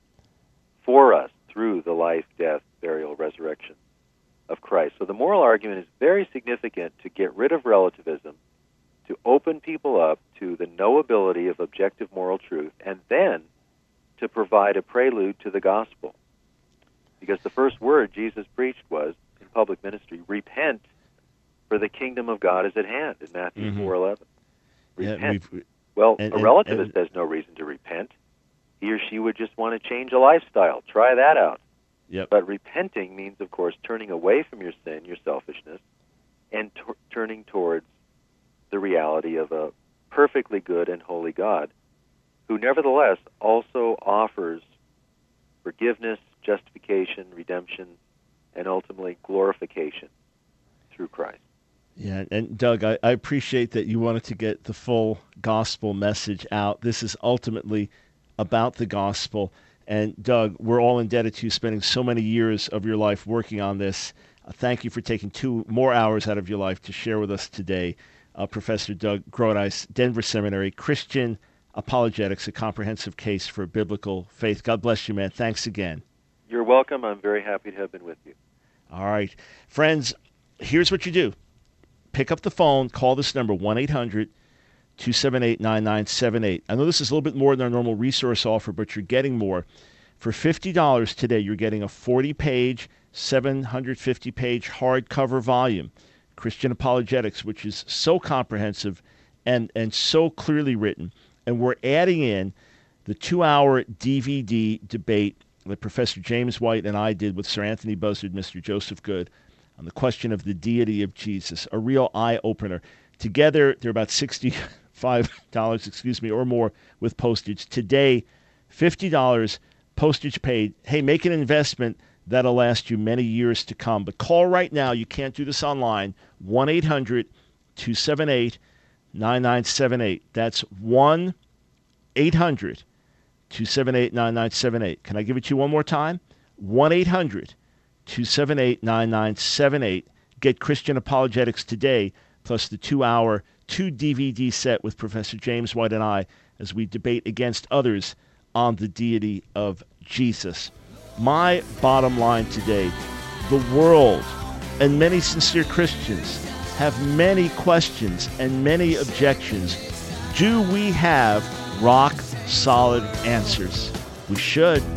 [SPEAKER 3] for us through the life, death, burial, resurrection of Christ. So the moral argument is very significant to get rid of relativism, to open people up to the knowability of objective moral truth, and then to provide a prelude to the gospel. Because the first word Jesus preached was, in public ministry, repent, for the kingdom of God is at hand, in Matthew mm-hmm. four eleven. Repent. Yeah, well, and, a relativist and, and, has no reason to repent. He or she would just want to change a lifestyle. Try that out.
[SPEAKER 1] Yep.
[SPEAKER 3] But repenting means, of course, turning away from your sin, your selfishness, and t- turning towards the reality of a perfectly good and holy God, who nevertheless also offers forgiveness, justification, redemption, and ultimately glorification through Christ.
[SPEAKER 1] Yeah, and Doug, I, I appreciate that you wanted to get the full gospel message out. This is ultimately about the gospel. And Doug, we're all indebted to you spending so many years of your life working on this. Uh, thank you for taking two more hours out of your life to share with us today. Uh, Professor Doug Groothuis, Denver Seminary, Christian Apologetics, a comprehensive case for biblical faith. God bless you, man. Thanks again.
[SPEAKER 3] You're welcome. I'm very happy to have been with you.
[SPEAKER 1] All right. Friends, here's what you do. Pick up the phone, call this number, one eight hundred two seven eight nine nine seven eight. I know this is a little bit more than our normal resource offer, but you're getting more. For fifty dollars today, you're getting a forty-page, seven hundred fifty page hardcover volume, Christian Apologetics, which is so comprehensive and, and so clearly written. And we're adding in the two-hour D V D debate that Professor James White and I did with Sir Anthony Buzzard, Mister Joseph Good, on the question of the deity of Jesus, a real eye-opener. Together, they're about sixty-five dollars, excuse me, or more with postage. Today, fifty dollars, postage paid. Hey, make an investment that'll last you many years to come. But call right now. You can't do this online. one eight hundred two seven eight nine nine seven eight. That's one eight hundred two seven eight nine nine seven eight. Can I give it to you one more time? one eight hundred two seven eight nine nine seven eight. Get Christian Apologetics today, plus the two-hour, two D V D set with Professor James White and I as we debate against others on the deity of Jesus. My bottom line today, the world and many sincere Christians have many questions and many objections. Do we have rock-solid answers? We should.